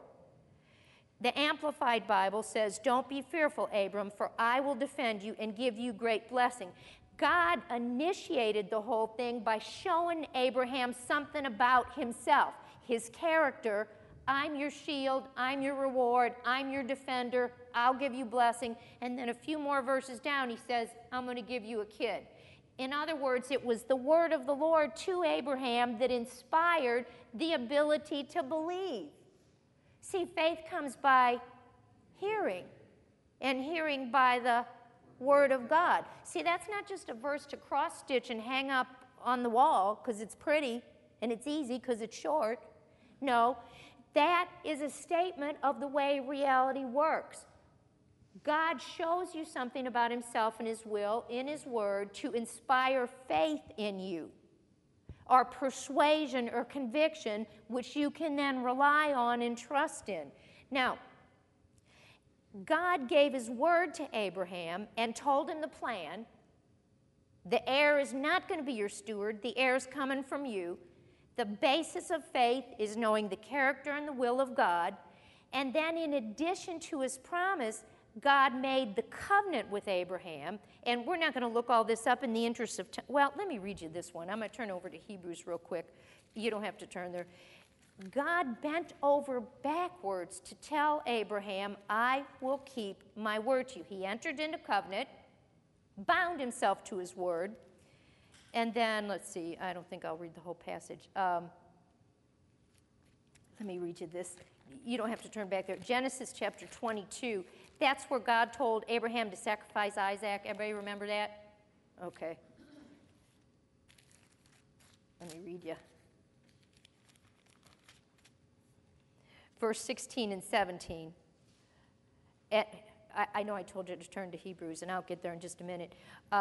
The Amplified Bible says, don't be fearful, Abram, for I will defend you and give you great blessing. God initiated the whole thing by showing Abraham something about himself, his character. I'm your shield, I'm your reward, I'm your defender, I'll give you blessing. And then a few more verses down, he says, I'm going to give you a kid. In other words, it was the word of the Lord to Abraham that inspired the ability to believe. See, faith comes by hearing, and hearing by the word of God. See, that's not just a verse to cross-stitch and hang up on the wall because it's pretty and it's easy because it's short. No, that is a statement of the way reality works. God shows you something about himself and his will in his word to inspire faith in you, or persuasion or conviction, which you can then rely on and trust in. Now, God gave his word to Abraham and told him the plan. The heir is not going to be your steward. The heir is coming from you. The basis of faith is knowing the character and the will of God. And then in addition to his promise, God made the covenant with Abraham. And we're not going to look all this up in the interest of time. Well, let me read you this one. I'm going to turn over to Hebrews real quick. You don't have to turn there. God bent over backwards to tell Abraham, I will keep my word to you. He entered into covenant, bound himself to his word, and then, let's see, I don't think I'll read the whole passage. Let me read you this. You don't have to turn back there. Genesis chapter 22. That's where God told Abraham to sacrifice Isaac. Everybody remember that? Okay. Let me read you. Verse 16 and 17. I know I told you to turn to Hebrews, and I'll get there in just a minute.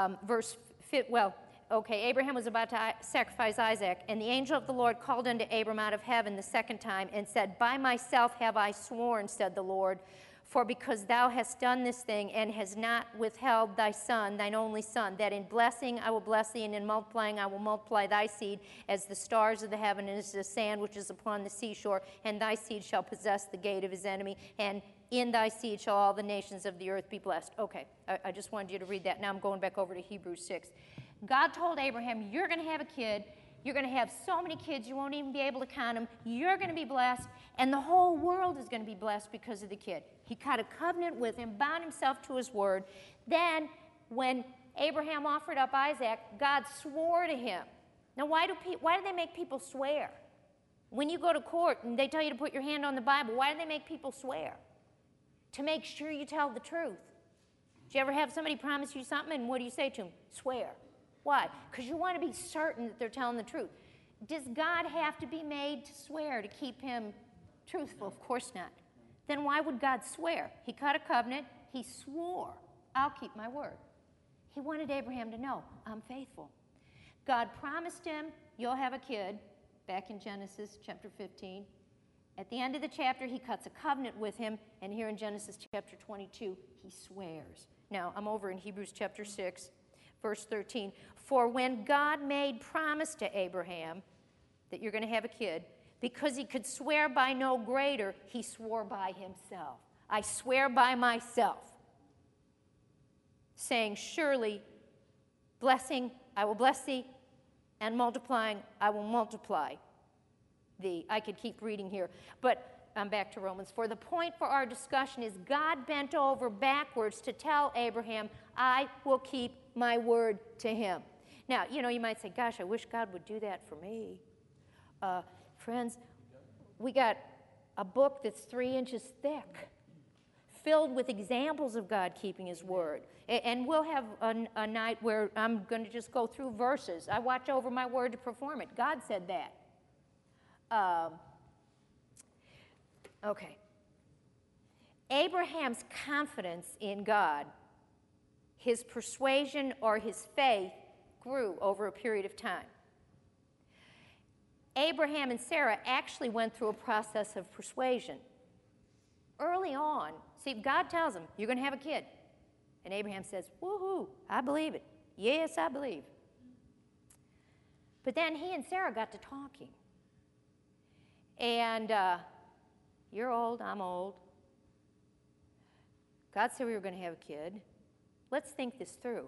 Abraham was about to sacrifice Isaac, and the angel of the Lord called unto Abram out of heaven the second time and said, By myself have I sworn, said the Lord, for because thou hast done this thing and hast not withheld thy son, thine only son, that in blessing I will bless thee, and in multiplying I will multiply thy seed as the stars of the heaven and as the sand which is upon the seashore, and thy seed shall possess the gate of his enemy, and in thy seed shall all the nations of the earth be blessed. Okay, I just wanted you to read that. Now I'm going back over to Hebrews 6. God told Abraham, you're going to have a kid. You're going to have so many kids you won't even be able to count them. You're going to be blessed, and the whole world is going to be blessed because of the kid. He cut a covenant with him, bound himself to his word. Then, when Abraham offered up Isaac, God swore to him. Now, why do they make people swear? When you go to court and they tell you to put your hand on the Bible, why do they make people swear? To make sure you tell the truth. Did you ever have somebody promise you something, and what do you say to them? Swear. Why? Because you want to be certain that they're telling the truth. Does God have to be made to swear to keep him truthful? Of course not. Then why would God swear? He cut a covenant. He swore, I'll keep my word. He wanted Abraham to know, I'm faithful. God promised him, you'll have a kid, back in Genesis chapter 15. At the end of the chapter, he cuts a covenant with him, and here in Genesis chapter 22, he swears. Now, I'm over in Hebrews chapter 6, verse 13. For when God made promise to Abraham that you're going to have a kid, because he could swear by no greater, he swore by himself. I swear by myself, saying, surely, blessing, I will bless thee, and multiplying, I will multiply thee. I could keep reading here, but I'm back to Romans 4. The point for our discussion is God bent over backwards to tell Abraham, I will keep my word to him. Now, you might say, gosh, I wish God would do that for me. Friends, we got a book that's 3 inches thick, filled with examples of God keeping his word. And we'll have a night where I'm going to just go through verses. I watch over my word to perform it. God said that. Okay. Abraham's confidence in God, his persuasion or his faith, grew over a period of time. Abraham and Sarah actually went through a process of persuasion. Early on, see, God tells him, you're going to have a kid. And Abraham says, woohoo, I believe it. Yes, I believe. But then he and Sarah got to talking. And you're old, I'm old. God said we were going to have a kid. Let's think this through.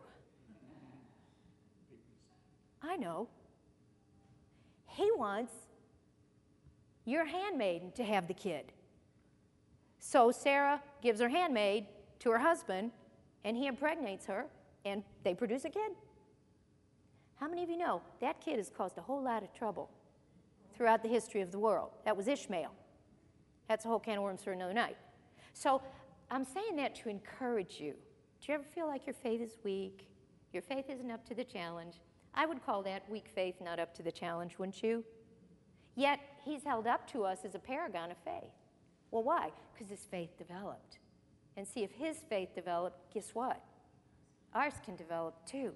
I know. He wants your handmaiden to have the kid. So Sarah gives her handmaid to her husband, and he impregnates her, and they produce a kid. How many of you know that kid has caused a whole lot of trouble throughout the history of the world? That was Ishmael. That's a whole can of worms for another night. So I'm saying that to encourage you. Do you ever feel like your faith is weak? Your faith isn't up to the challenge? I would call that weak faith not up to the challenge, wouldn't you? Yet he's held up to us as a paragon of faith. Well, why? Because his faith developed. And see, if his faith developed, guess what? Ours can develop too.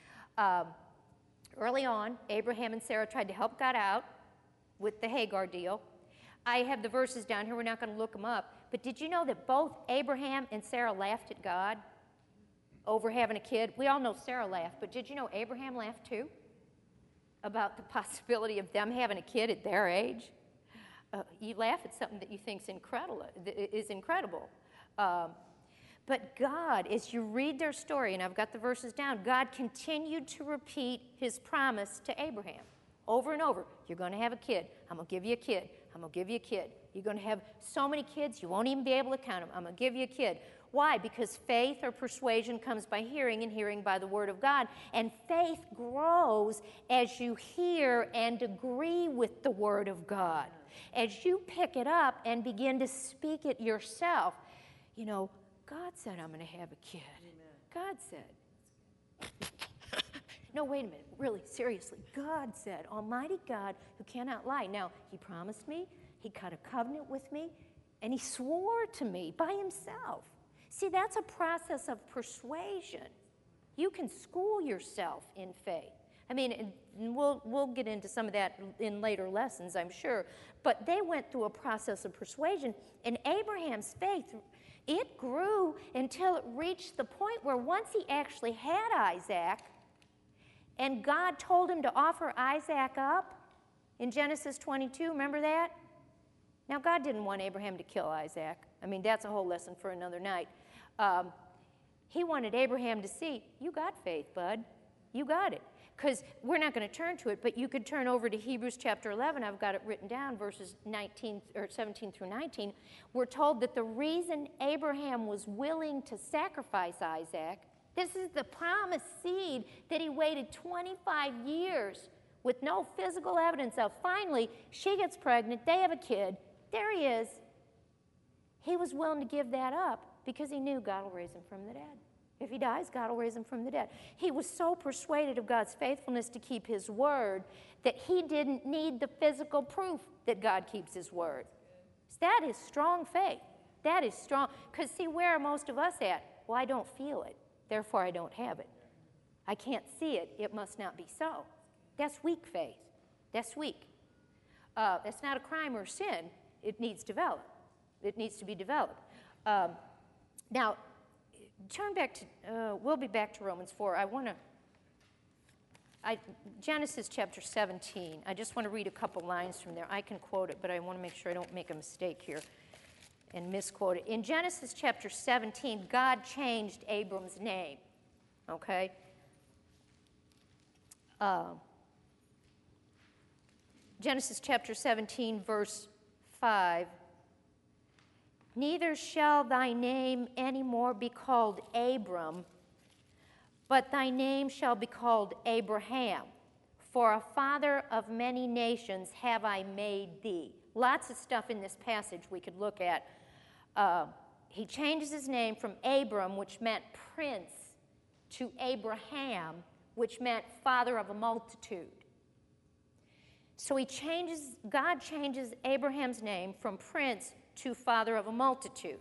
Early on, Abraham and Sarah tried to help God out with the Hagar deal. I have the verses down here. We're not going to look them up. But did you know that both Abraham and Sarah laughed at God over having a kid? We all know Sarah laughed, but did you know Abraham laughed too about the possibility of them having a kid at their age? You laugh at something that you think is incredible. But God, as you read their story, and I've got the verses down, God continued to repeat his promise to Abraham over and over. You're going to have a kid. I'm going to give you a kid. I'm going to give you a kid. You're going to have so many kids, you won't even be able to count them. I'm going to give you a kid. Why? Because faith or persuasion comes by hearing, and hearing by the word of God. And faith grows as you hear and agree with the word of God. As you pick it up and begin to speak it yourself, God said I'm going to have a kid. Amen. God said. No, wait a minute. Really, seriously. God said, Almighty God who cannot lie. Now, he promised me, he cut a covenant with me, and he swore to me by himself. See, that's a process of persuasion. You can school yourself in faith. I mean, we'll get into some of that in later lessons, I'm sure. But they went through a process of persuasion, and Abraham's faith, it grew until it reached the point where once he actually had Isaac, and God told him to offer Isaac up in Genesis 22, remember that? Now, God didn't want Abraham to kill Isaac. I mean, that's a whole lesson for another night. He wanted Abraham to see, you got faith, bud. You got it. Because we're not going to turn to it, but you could turn over to Hebrews chapter 11. I've got it written down, verses 17 through 19. We're told that the reason Abraham was willing to sacrifice Isaac, this is the promised seed that he waited 25 years with no physical evidence of. Finally, she gets pregnant, they have a kid, there he is. He was willing to give that up because he knew God will raise him from the dead. If he dies, God will raise him from the dead. He was so persuaded of God's faithfulness to keep his word that he didn't need the physical proof that God keeps his word. That is strong faith. That is strong. Because see, where are most of us at? Well, I don't feel it, therefore I don't have it. I can't see it, it must not be so. That's weak faith. That's weak. That's not a crime or a sin. It needs developed. It needs to be developed. Now, turn back to, we'll be back to Romans 4. Genesis chapter 17. I just want to read a couple lines from there. I can quote it, but I want to make sure I don't make a mistake here and misquote it. In Genesis chapter 17, God changed Abram's name, okay? Genesis chapter 17, verse 5. Neither shall thy name any more be called Abram, but thy name shall be called Abraham, for a father of many nations have I made thee. Lots of stuff in this passage we could look at. He changes his name from Abram, which meant prince, to Abraham, which meant father of a multitude. So God changes Abraham's name from prince to father of a multitude.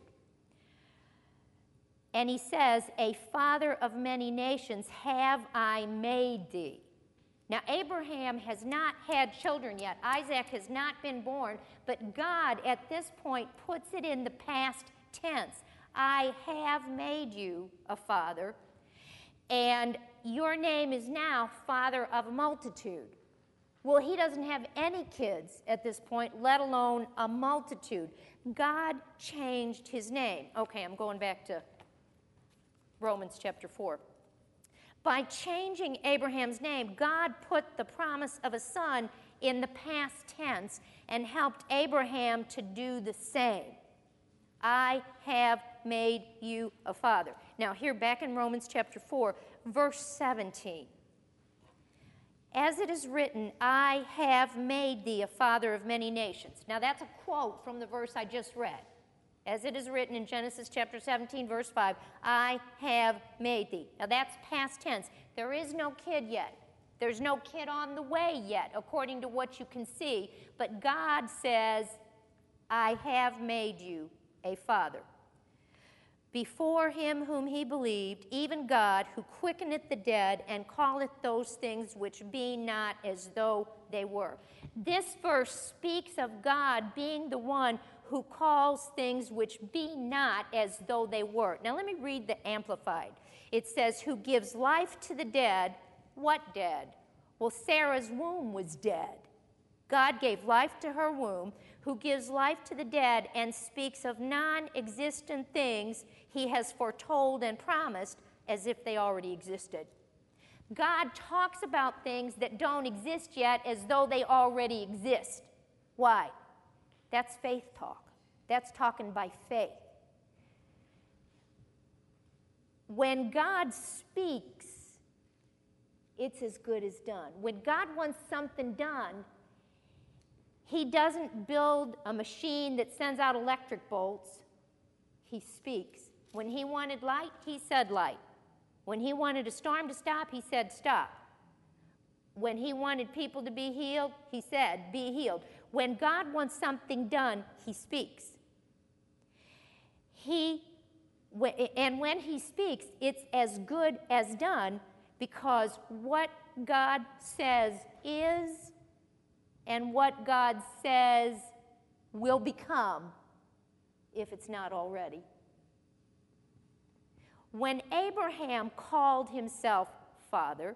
And he says, a father of many nations have I made thee. Now, Abraham has not had children yet. Isaac has not been born, but God at this point puts it in the past tense. I have made you a father, and your name is now father of a multitude. Well, he doesn't have any kids at this point, let alone a multitude. God changed his name. Okay, I'm going back to Romans chapter 4. By changing Abraham's name, God put the promise of a son in the past tense and helped Abraham to do the same. I have made you a father. Now, here back in Romans chapter 4, verse 17. As it is written, I have made thee a father of many nations. Now, that's a quote from the verse I just read. As it is written in Genesis chapter 17, verse 5, I have made thee. Now, that's past tense. There is no kid yet. There's no kid on the way yet, according to what you can see. But God says, I have made you a father. Before him whom he believed, even God, who quickeneth the dead, and calleth those things which be not as though they were. This verse speaks of God being the one who calls things which be not as though they were. Now let me read the Amplified. It says, who gives life to the dead. What dead? Well, Sarah's womb was dead. God gave life to her womb, who gives life to the dead and speaks of non-existent things he has foretold and promised as if they already existed. God talks about things that don't exist yet as though they already exist. Why? That's faith talk. That's talking by faith. When God speaks, it's as good as done. When God wants something done, he doesn't build a machine that sends out electric bolts. He speaks. When he wanted light, he said light. When he wanted a storm to stop, he said stop. When he wanted people to be healed, he said be healed. When God wants something done, he speaks. And when he speaks, it's as good as done, because what God says is, and what God says will become, if it's not already. When Abraham called himself father,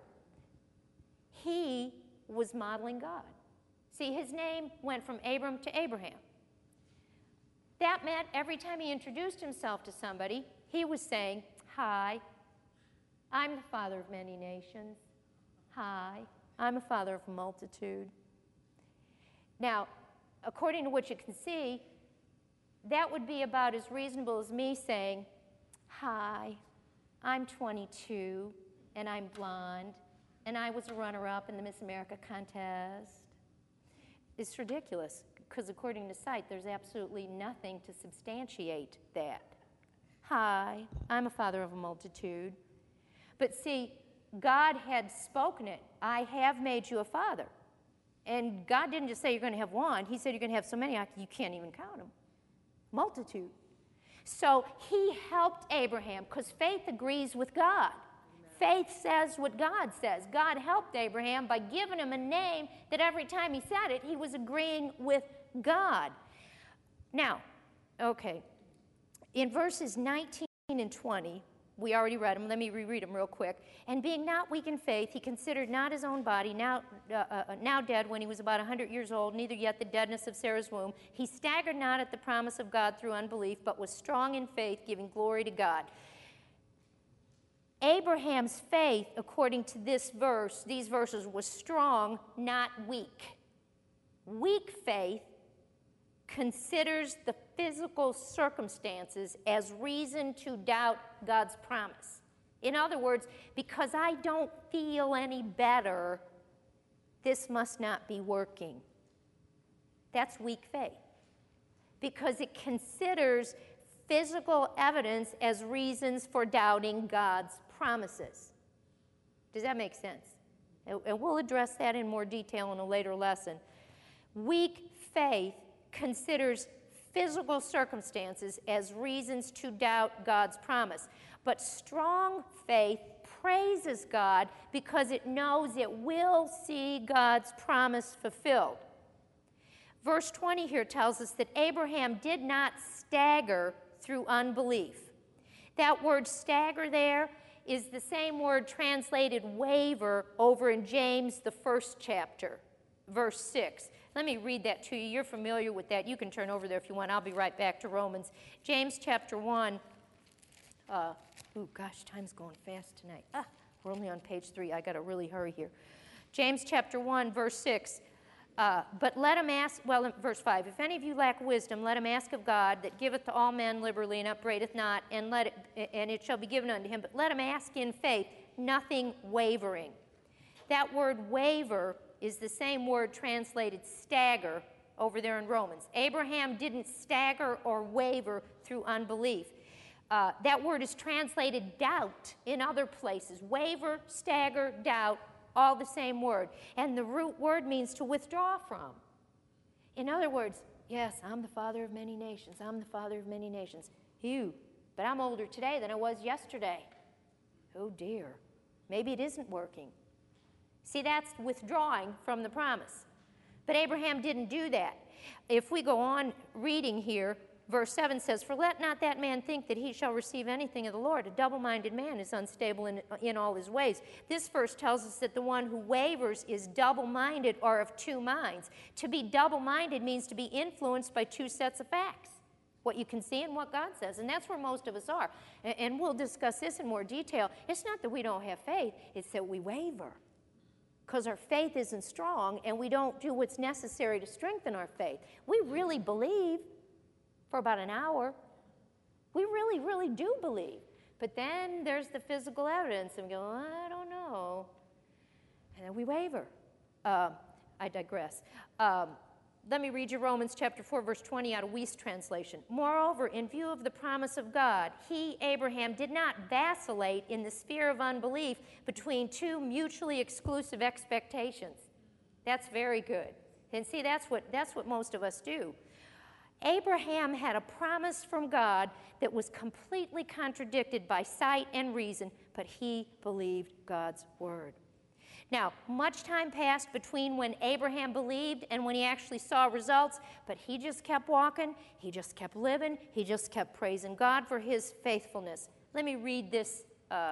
he was modeling God. See, his name went from Abram to Abraham. That meant every time he introduced himself to somebody, he was saying, hi, I'm the father of many nations. Hi, I'm a father of a multitude. Now, according to what you can see, that would be about as reasonable as me saying, hi, I'm 22 and I'm blonde. and I was a runner-up in the Miss America contest. It's ridiculous, because according to Sight, there's absolutely nothing to substantiate that. Hi, I'm a father of a multitude. But see, God had spoken it. I have made you a father. And God didn't just say you're going to have one. He said you're going to have so many, you can't even count them. Multitude. So he helped Abraham, because faith agrees with God. Faith says what God says. God helped Abraham by giving him a name that every time he said it, he was agreeing with God. Now, okay, in verses 19 and 20, we already read them. Let me reread them real quick. And being not weak in faith, he considered not his own body, now dead when he was about 100 years old, neither yet the deadness of Sarah's womb. He staggered not at the promise of God through unbelief, but was strong in faith, giving glory to God. Abraham's faith, according to these verses, was strong, not weak. Weak faith considers the physical circumstances as reason to doubt God's promise. In other words, because I don't feel any better, this must not be working. That's weak faith. Because it considers physical evidence as reasons for doubting God's promises. Does that make sense? And we'll address that in more detail in a later lesson. Weak faith considers physical circumstances as reasons to doubt God's promise. But strong faith praises God because it knows it will see God's promise fulfilled. Verse 20 here tells us that Abraham did not stagger through unbelief. That word stagger there is the same word translated waver over in James, the first chapter, verse 6. Let me read that to you. You're familiar with that. You can turn over there if you want. I'll be right back to Romans. James chapter 1. Time's going fast tonight. We're only on page 3. I got to really hurry here. James chapter 1, verse 6. But let him ask, verse 5, if any of you lack wisdom, let him ask of God, that giveth to all men liberally and upbraideth not, and it shall be given unto him. But let him ask in faith, nothing wavering. That word waver is the same word translated stagger over there in Romans. Abraham didn't stagger or waver through unbelief. That word is translated doubt in other places. Waver, stagger, doubt, all the same word. And the root word means to withdraw from. In other words, yes, I'm the father of many nations. I'm the father of many nations. But I'm older today than I was yesterday. Oh dear, maybe it isn't working. See, that's withdrawing from the promise. But Abraham didn't do that. If we go on reading here, verse 7 says, for let not that man think that he shall receive anything of the Lord. A double-minded man is unstable in all his ways. This verse tells us that the one who wavers is double-minded or of two minds. To be double-minded means to be influenced by two sets of facts, what you can see and what God says. And that's where most of us are. And we'll discuss this in more detail. It's not that we don't have faith, it's that we waver. Because our faith isn't strong and we don't do what's necessary to strengthen our faith. We really believe for about an hour. We really, really do believe. But then there's the physical evidence and we go, I don't know. And then we waver. I digress. Let me read you Romans chapter 4, verse 20 out of Weiss translation. Moreover, in view of the promise of God, he, Abraham, did not vacillate in the sphere of unbelief between two mutually exclusive expectations. That's very good. And see, that's what most of us do. Abraham had a promise from God that was completely contradicted by sight and reason, but he believed God's word. Now, much time passed between when Abraham believed and when he actually saw results, but he just kept walking, he just kept living, he just kept praising God for his faithfulness. Let me read this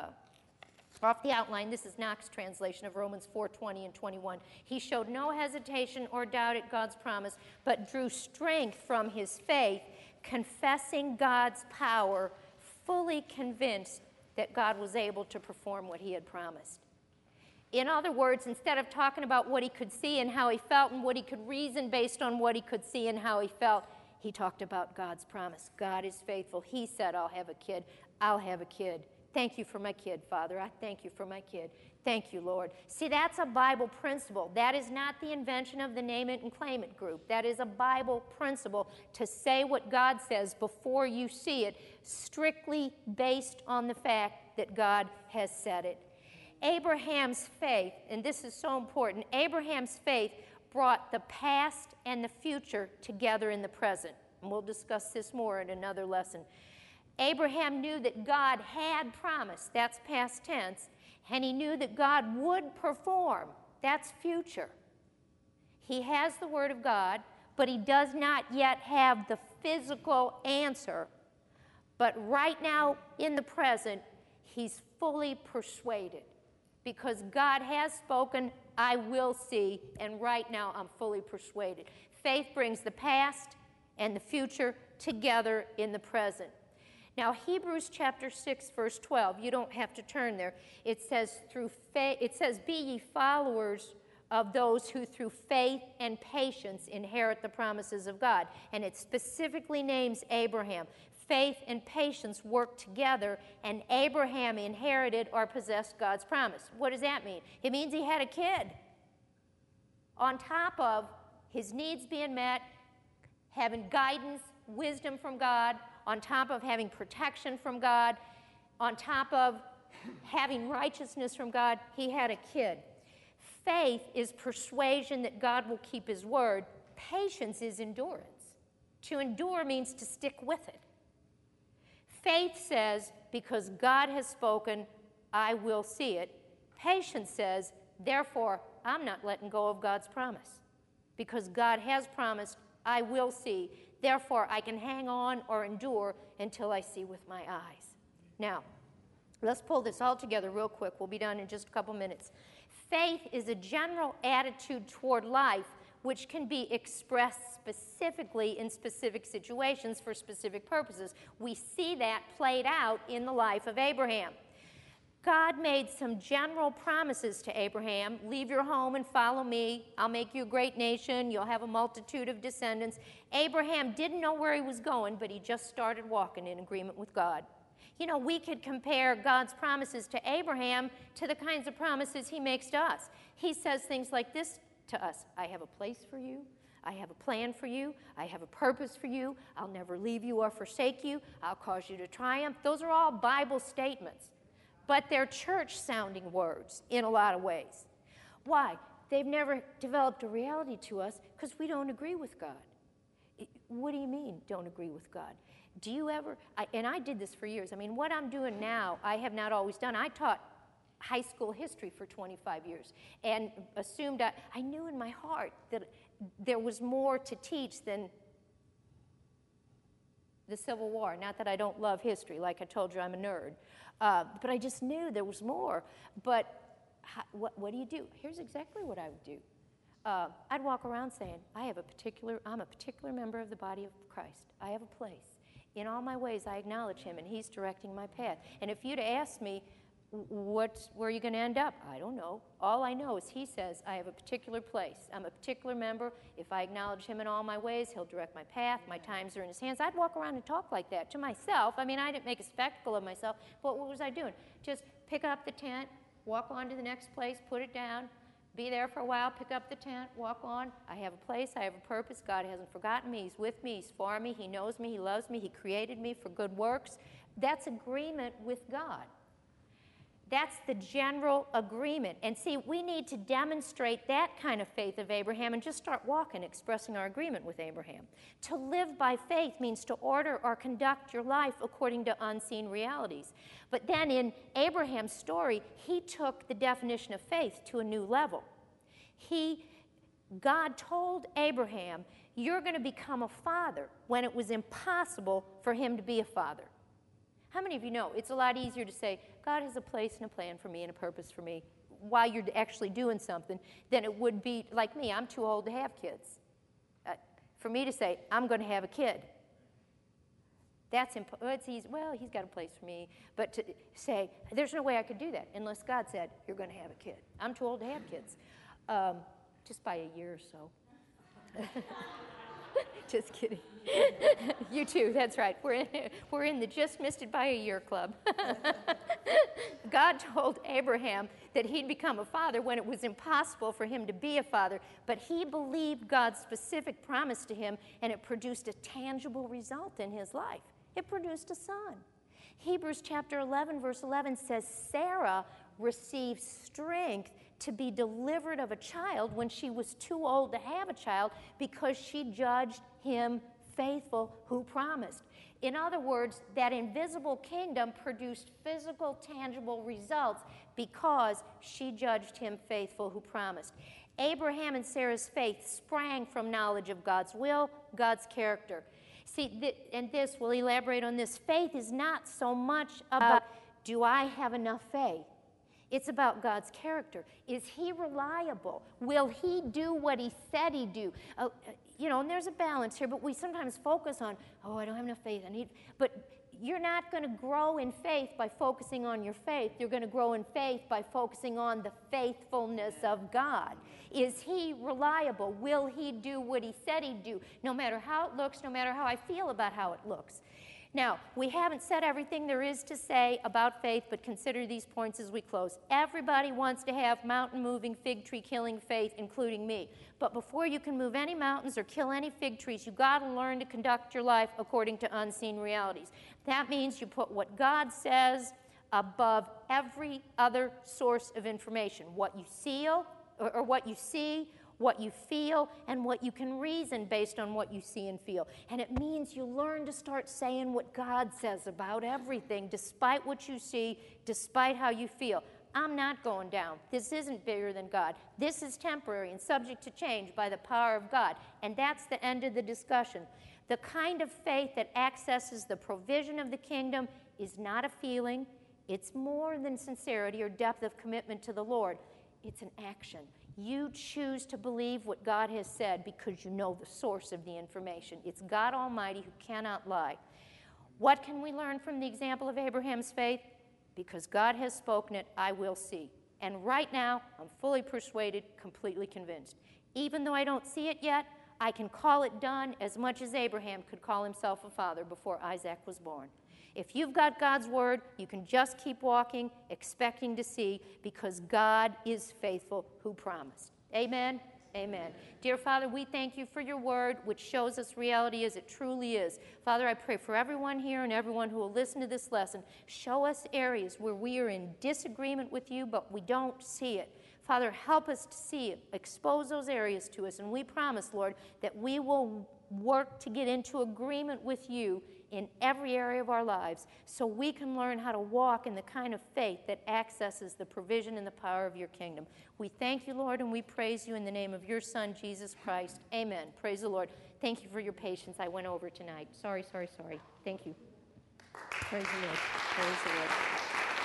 off the outline. This is Knox translation of Romans 4:20 and 21. He showed no hesitation or doubt at God's promise, but drew strength from his faith, confessing God's power, fully convinced that God was able to perform what he had promised. In other words, instead of talking about what he could see and how he felt and what he could reason based on what he could see and how he felt, he talked about God's promise. God is faithful. He said, I'll have a kid. I'll have a kid. Thank you for my kid, Father. I thank you for my kid. Thank you, Lord. See, that's a Bible principle. That is not the invention of the Name It and Claim It group. That is a Bible principle to say what God says before you see it, strictly based on the fact that God has said it. Abraham's faith, and this is so important, Abraham's faith brought the past and the future together in the present. And we'll discuss this more in another lesson. Abraham knew that God had promised, that's past tense, and he knew that God would perform, that's future. He has the Word of God, but he does not yet have the physical answer. But right now, in the present, he's fully persuaded because God has spoken, I will see, and right now I'm fully persuaded. Faith brings the past and the future together in the present. Now, Hebrews chapter 6, verse 12, you don't have to turn there. It says, through faith, it says, be ye followers of those who through faith and patience inherit the promises of God. And it specifically names Abraham. Faith and patience worked together, and Abraham inherited or possessed God's promise. What does that mean? It means he had a kid. On top of his needs being met, having guidance, wisdom from God, on top of having protection from God, on top of having righteousness from God, he had a kid. Faith is persuasion that God will keep his word. Patience is endurance. To endure means to stick with it. Faith says, because God has spoken, I will see it. Patience says, therefore, I'm not letting go of God's promise. Because God has promised, I will see. Therefore, I can hang on or endure until I see with my eyes. Now, let's pull this all together real quick. We'll be done in just a couple minutes. Faith is a general attitude toward life which can be expressed specifically in specific situations for specific purposes. We see that played out in the life of Abraham. God made some general promises to Abraham. Leave your home and follow me. I'll make you a great nation. You'll have a multitude of descendants. Abraham didn't know where he was going, but he just started walking in agreement with God. You know, we could compare God's promises to Abraham to the kinds of promises he makes to us. He says things like this to us: I have a place for you. I have a plan for you. I have a purpose for you. I'll never leave you or forsake you. I'll cause you to triumph. Those are all Bible statements. But they're church-sounding words in a lot of ways. Why? They've never developed a reality to us because we don't agree with God. What do you mean, don't agree with God? Do you ever, and I did this for years. I mean, what I'm doing now, I have not always done. I taught high school history for 25 years and assumed I knew in my heart that there was more to teach than the Civil War. Not that I don't love history. Like I told you, I'm a nerd. But I just knew there was more. But what do you do? Here's exactly what I would do. I'd walk around saying, I'm a particular member of the body of Christ. I have a place. In all my ways, I acknowledge him, and he's directing my path. And if you'd asked me, where are you going to end up? I don't know. All I know is he says, I have a particular place. I'm a particular member. If I acknowledge him in all my ways, he'll direct my path. My times are in his hands. I'd walk around and talk like that to myself. I mean, I didn't make a spectacle of myself, but what was I doing? Just pick up the tent, walk on to the next place, put it down, be there for a while, pick up the tent, walk on. I have a place. I have a purpose. God hasn't forgotten me. He's with me. He's for me. He knows me. He loves me. He created me for good works. That's agreement with God. That's the general agreement. And see, we need to demonstrate that kind of faith of Abraham and just start walking, expressing our agreement with Abraham. To live by faith means to order or conduct your life according to unseen realities. But then in Abraham's story, he took the definition of faith to a new level. God told Abraham, you're going to become a father, when it was impossible for him to be a father. How many of you know it's a lot easier to say, God has a place and a plan for me and a purpose for me while you're actually doing something than it would be, like me, I'm too old to have kids. For me to say, I'm going to have a kid, it's easy. Well, he's got a place for me. But to say, there's no way I could do that unless God said, you're going to have a kid. I'm too old to have kids, just by a year or so. Just kidding. You too, that's right. We're in the Just Missed It by a Year club. God told Abraham that he'd become a father when it was impossible for him to be a father, but he believed God's specific promise to him, and it produced a tangible result in his life. It produced a son. Hebrews chapter 11, verse 11 says, Sarah received strength to be delivered of a child when she was too old to have a child because she judged him faithful who promised. In other words, that invisible kingdom produced physical, tangible results because she judged him faithful who promised. Abraham and Sarah's faith sprang from knowledge of God's will, God's character. See, and this, we'll elaborate on this, faith is not so much about, do I have enough faith? It's about God's character. Is he reliable? Will he do what he said he'd do? And there's a balance here, but we sometimes focus on, I don't have enough faith. But you're not going to grow in faith by focusing on your faith. You're going to grow in faith by focusing on the faithfulness of God. Is he reliable? Will he do what he said he'd do? No matter how it looks, no matter how I feel about how it looks. Now, we haven't said everything there is to say about faith, but consider these points as we close. Everybody wants to have mountain-moving, fig-tree-killing faith, including me. But before you can move any mountains or kill any fig trees, you've got to learn to conduct your life according to unseen realities. That means you put what God says above every other source of information. What you see, what you feel, and what you can reason based on what you see and feel. And it means you learn to start saying what God says about everything, despite what you see, despite how you feel. I'm not going down. This isn't bigger than God. This is temporary and subject to change by the power of God. And that's the end of the discussion. The kind of faith that accesses the provision of the kingdom is not a feeling. It's more than sincerity or depth of commitment to the Lord. It's an action. You choose to believe what God has said because you know the source of the information. It's God Almighty who cannot lie. What can we learn from the example of Abraham's faith? Because God has spoken it, I will see. And right now, I'm fully persuaded, completely convinced. Even though I don't see it yet, I can call it done as much as Abraham could call himself a father before Isaac was born. If you've got God's word, you can just keep walking, expecting to see, because God is faithful who promised. Amen? Amen. Dear Father, we thank you for your word, which shows us reality as it truly is. Father, I pray for everyone here and everyone who will listen to this lesson. Show us areas where we are in disagreement with you, but we don't see it. Father, help us to see it. Expose those areas to us. And we promise, Lord, that we will work to get into agreement with you in every area of our lives so we can learn how to walk in the kind of faith that accesses the provision and the power of your kingdom. We thank you, Lord, and we praise you in the name of your Son, Jesus Christ. Amen. Praise the Lord. Thank you for your patience. I went over tonight. Sorry. Thank you. Praise the Lord. Praise the Lord.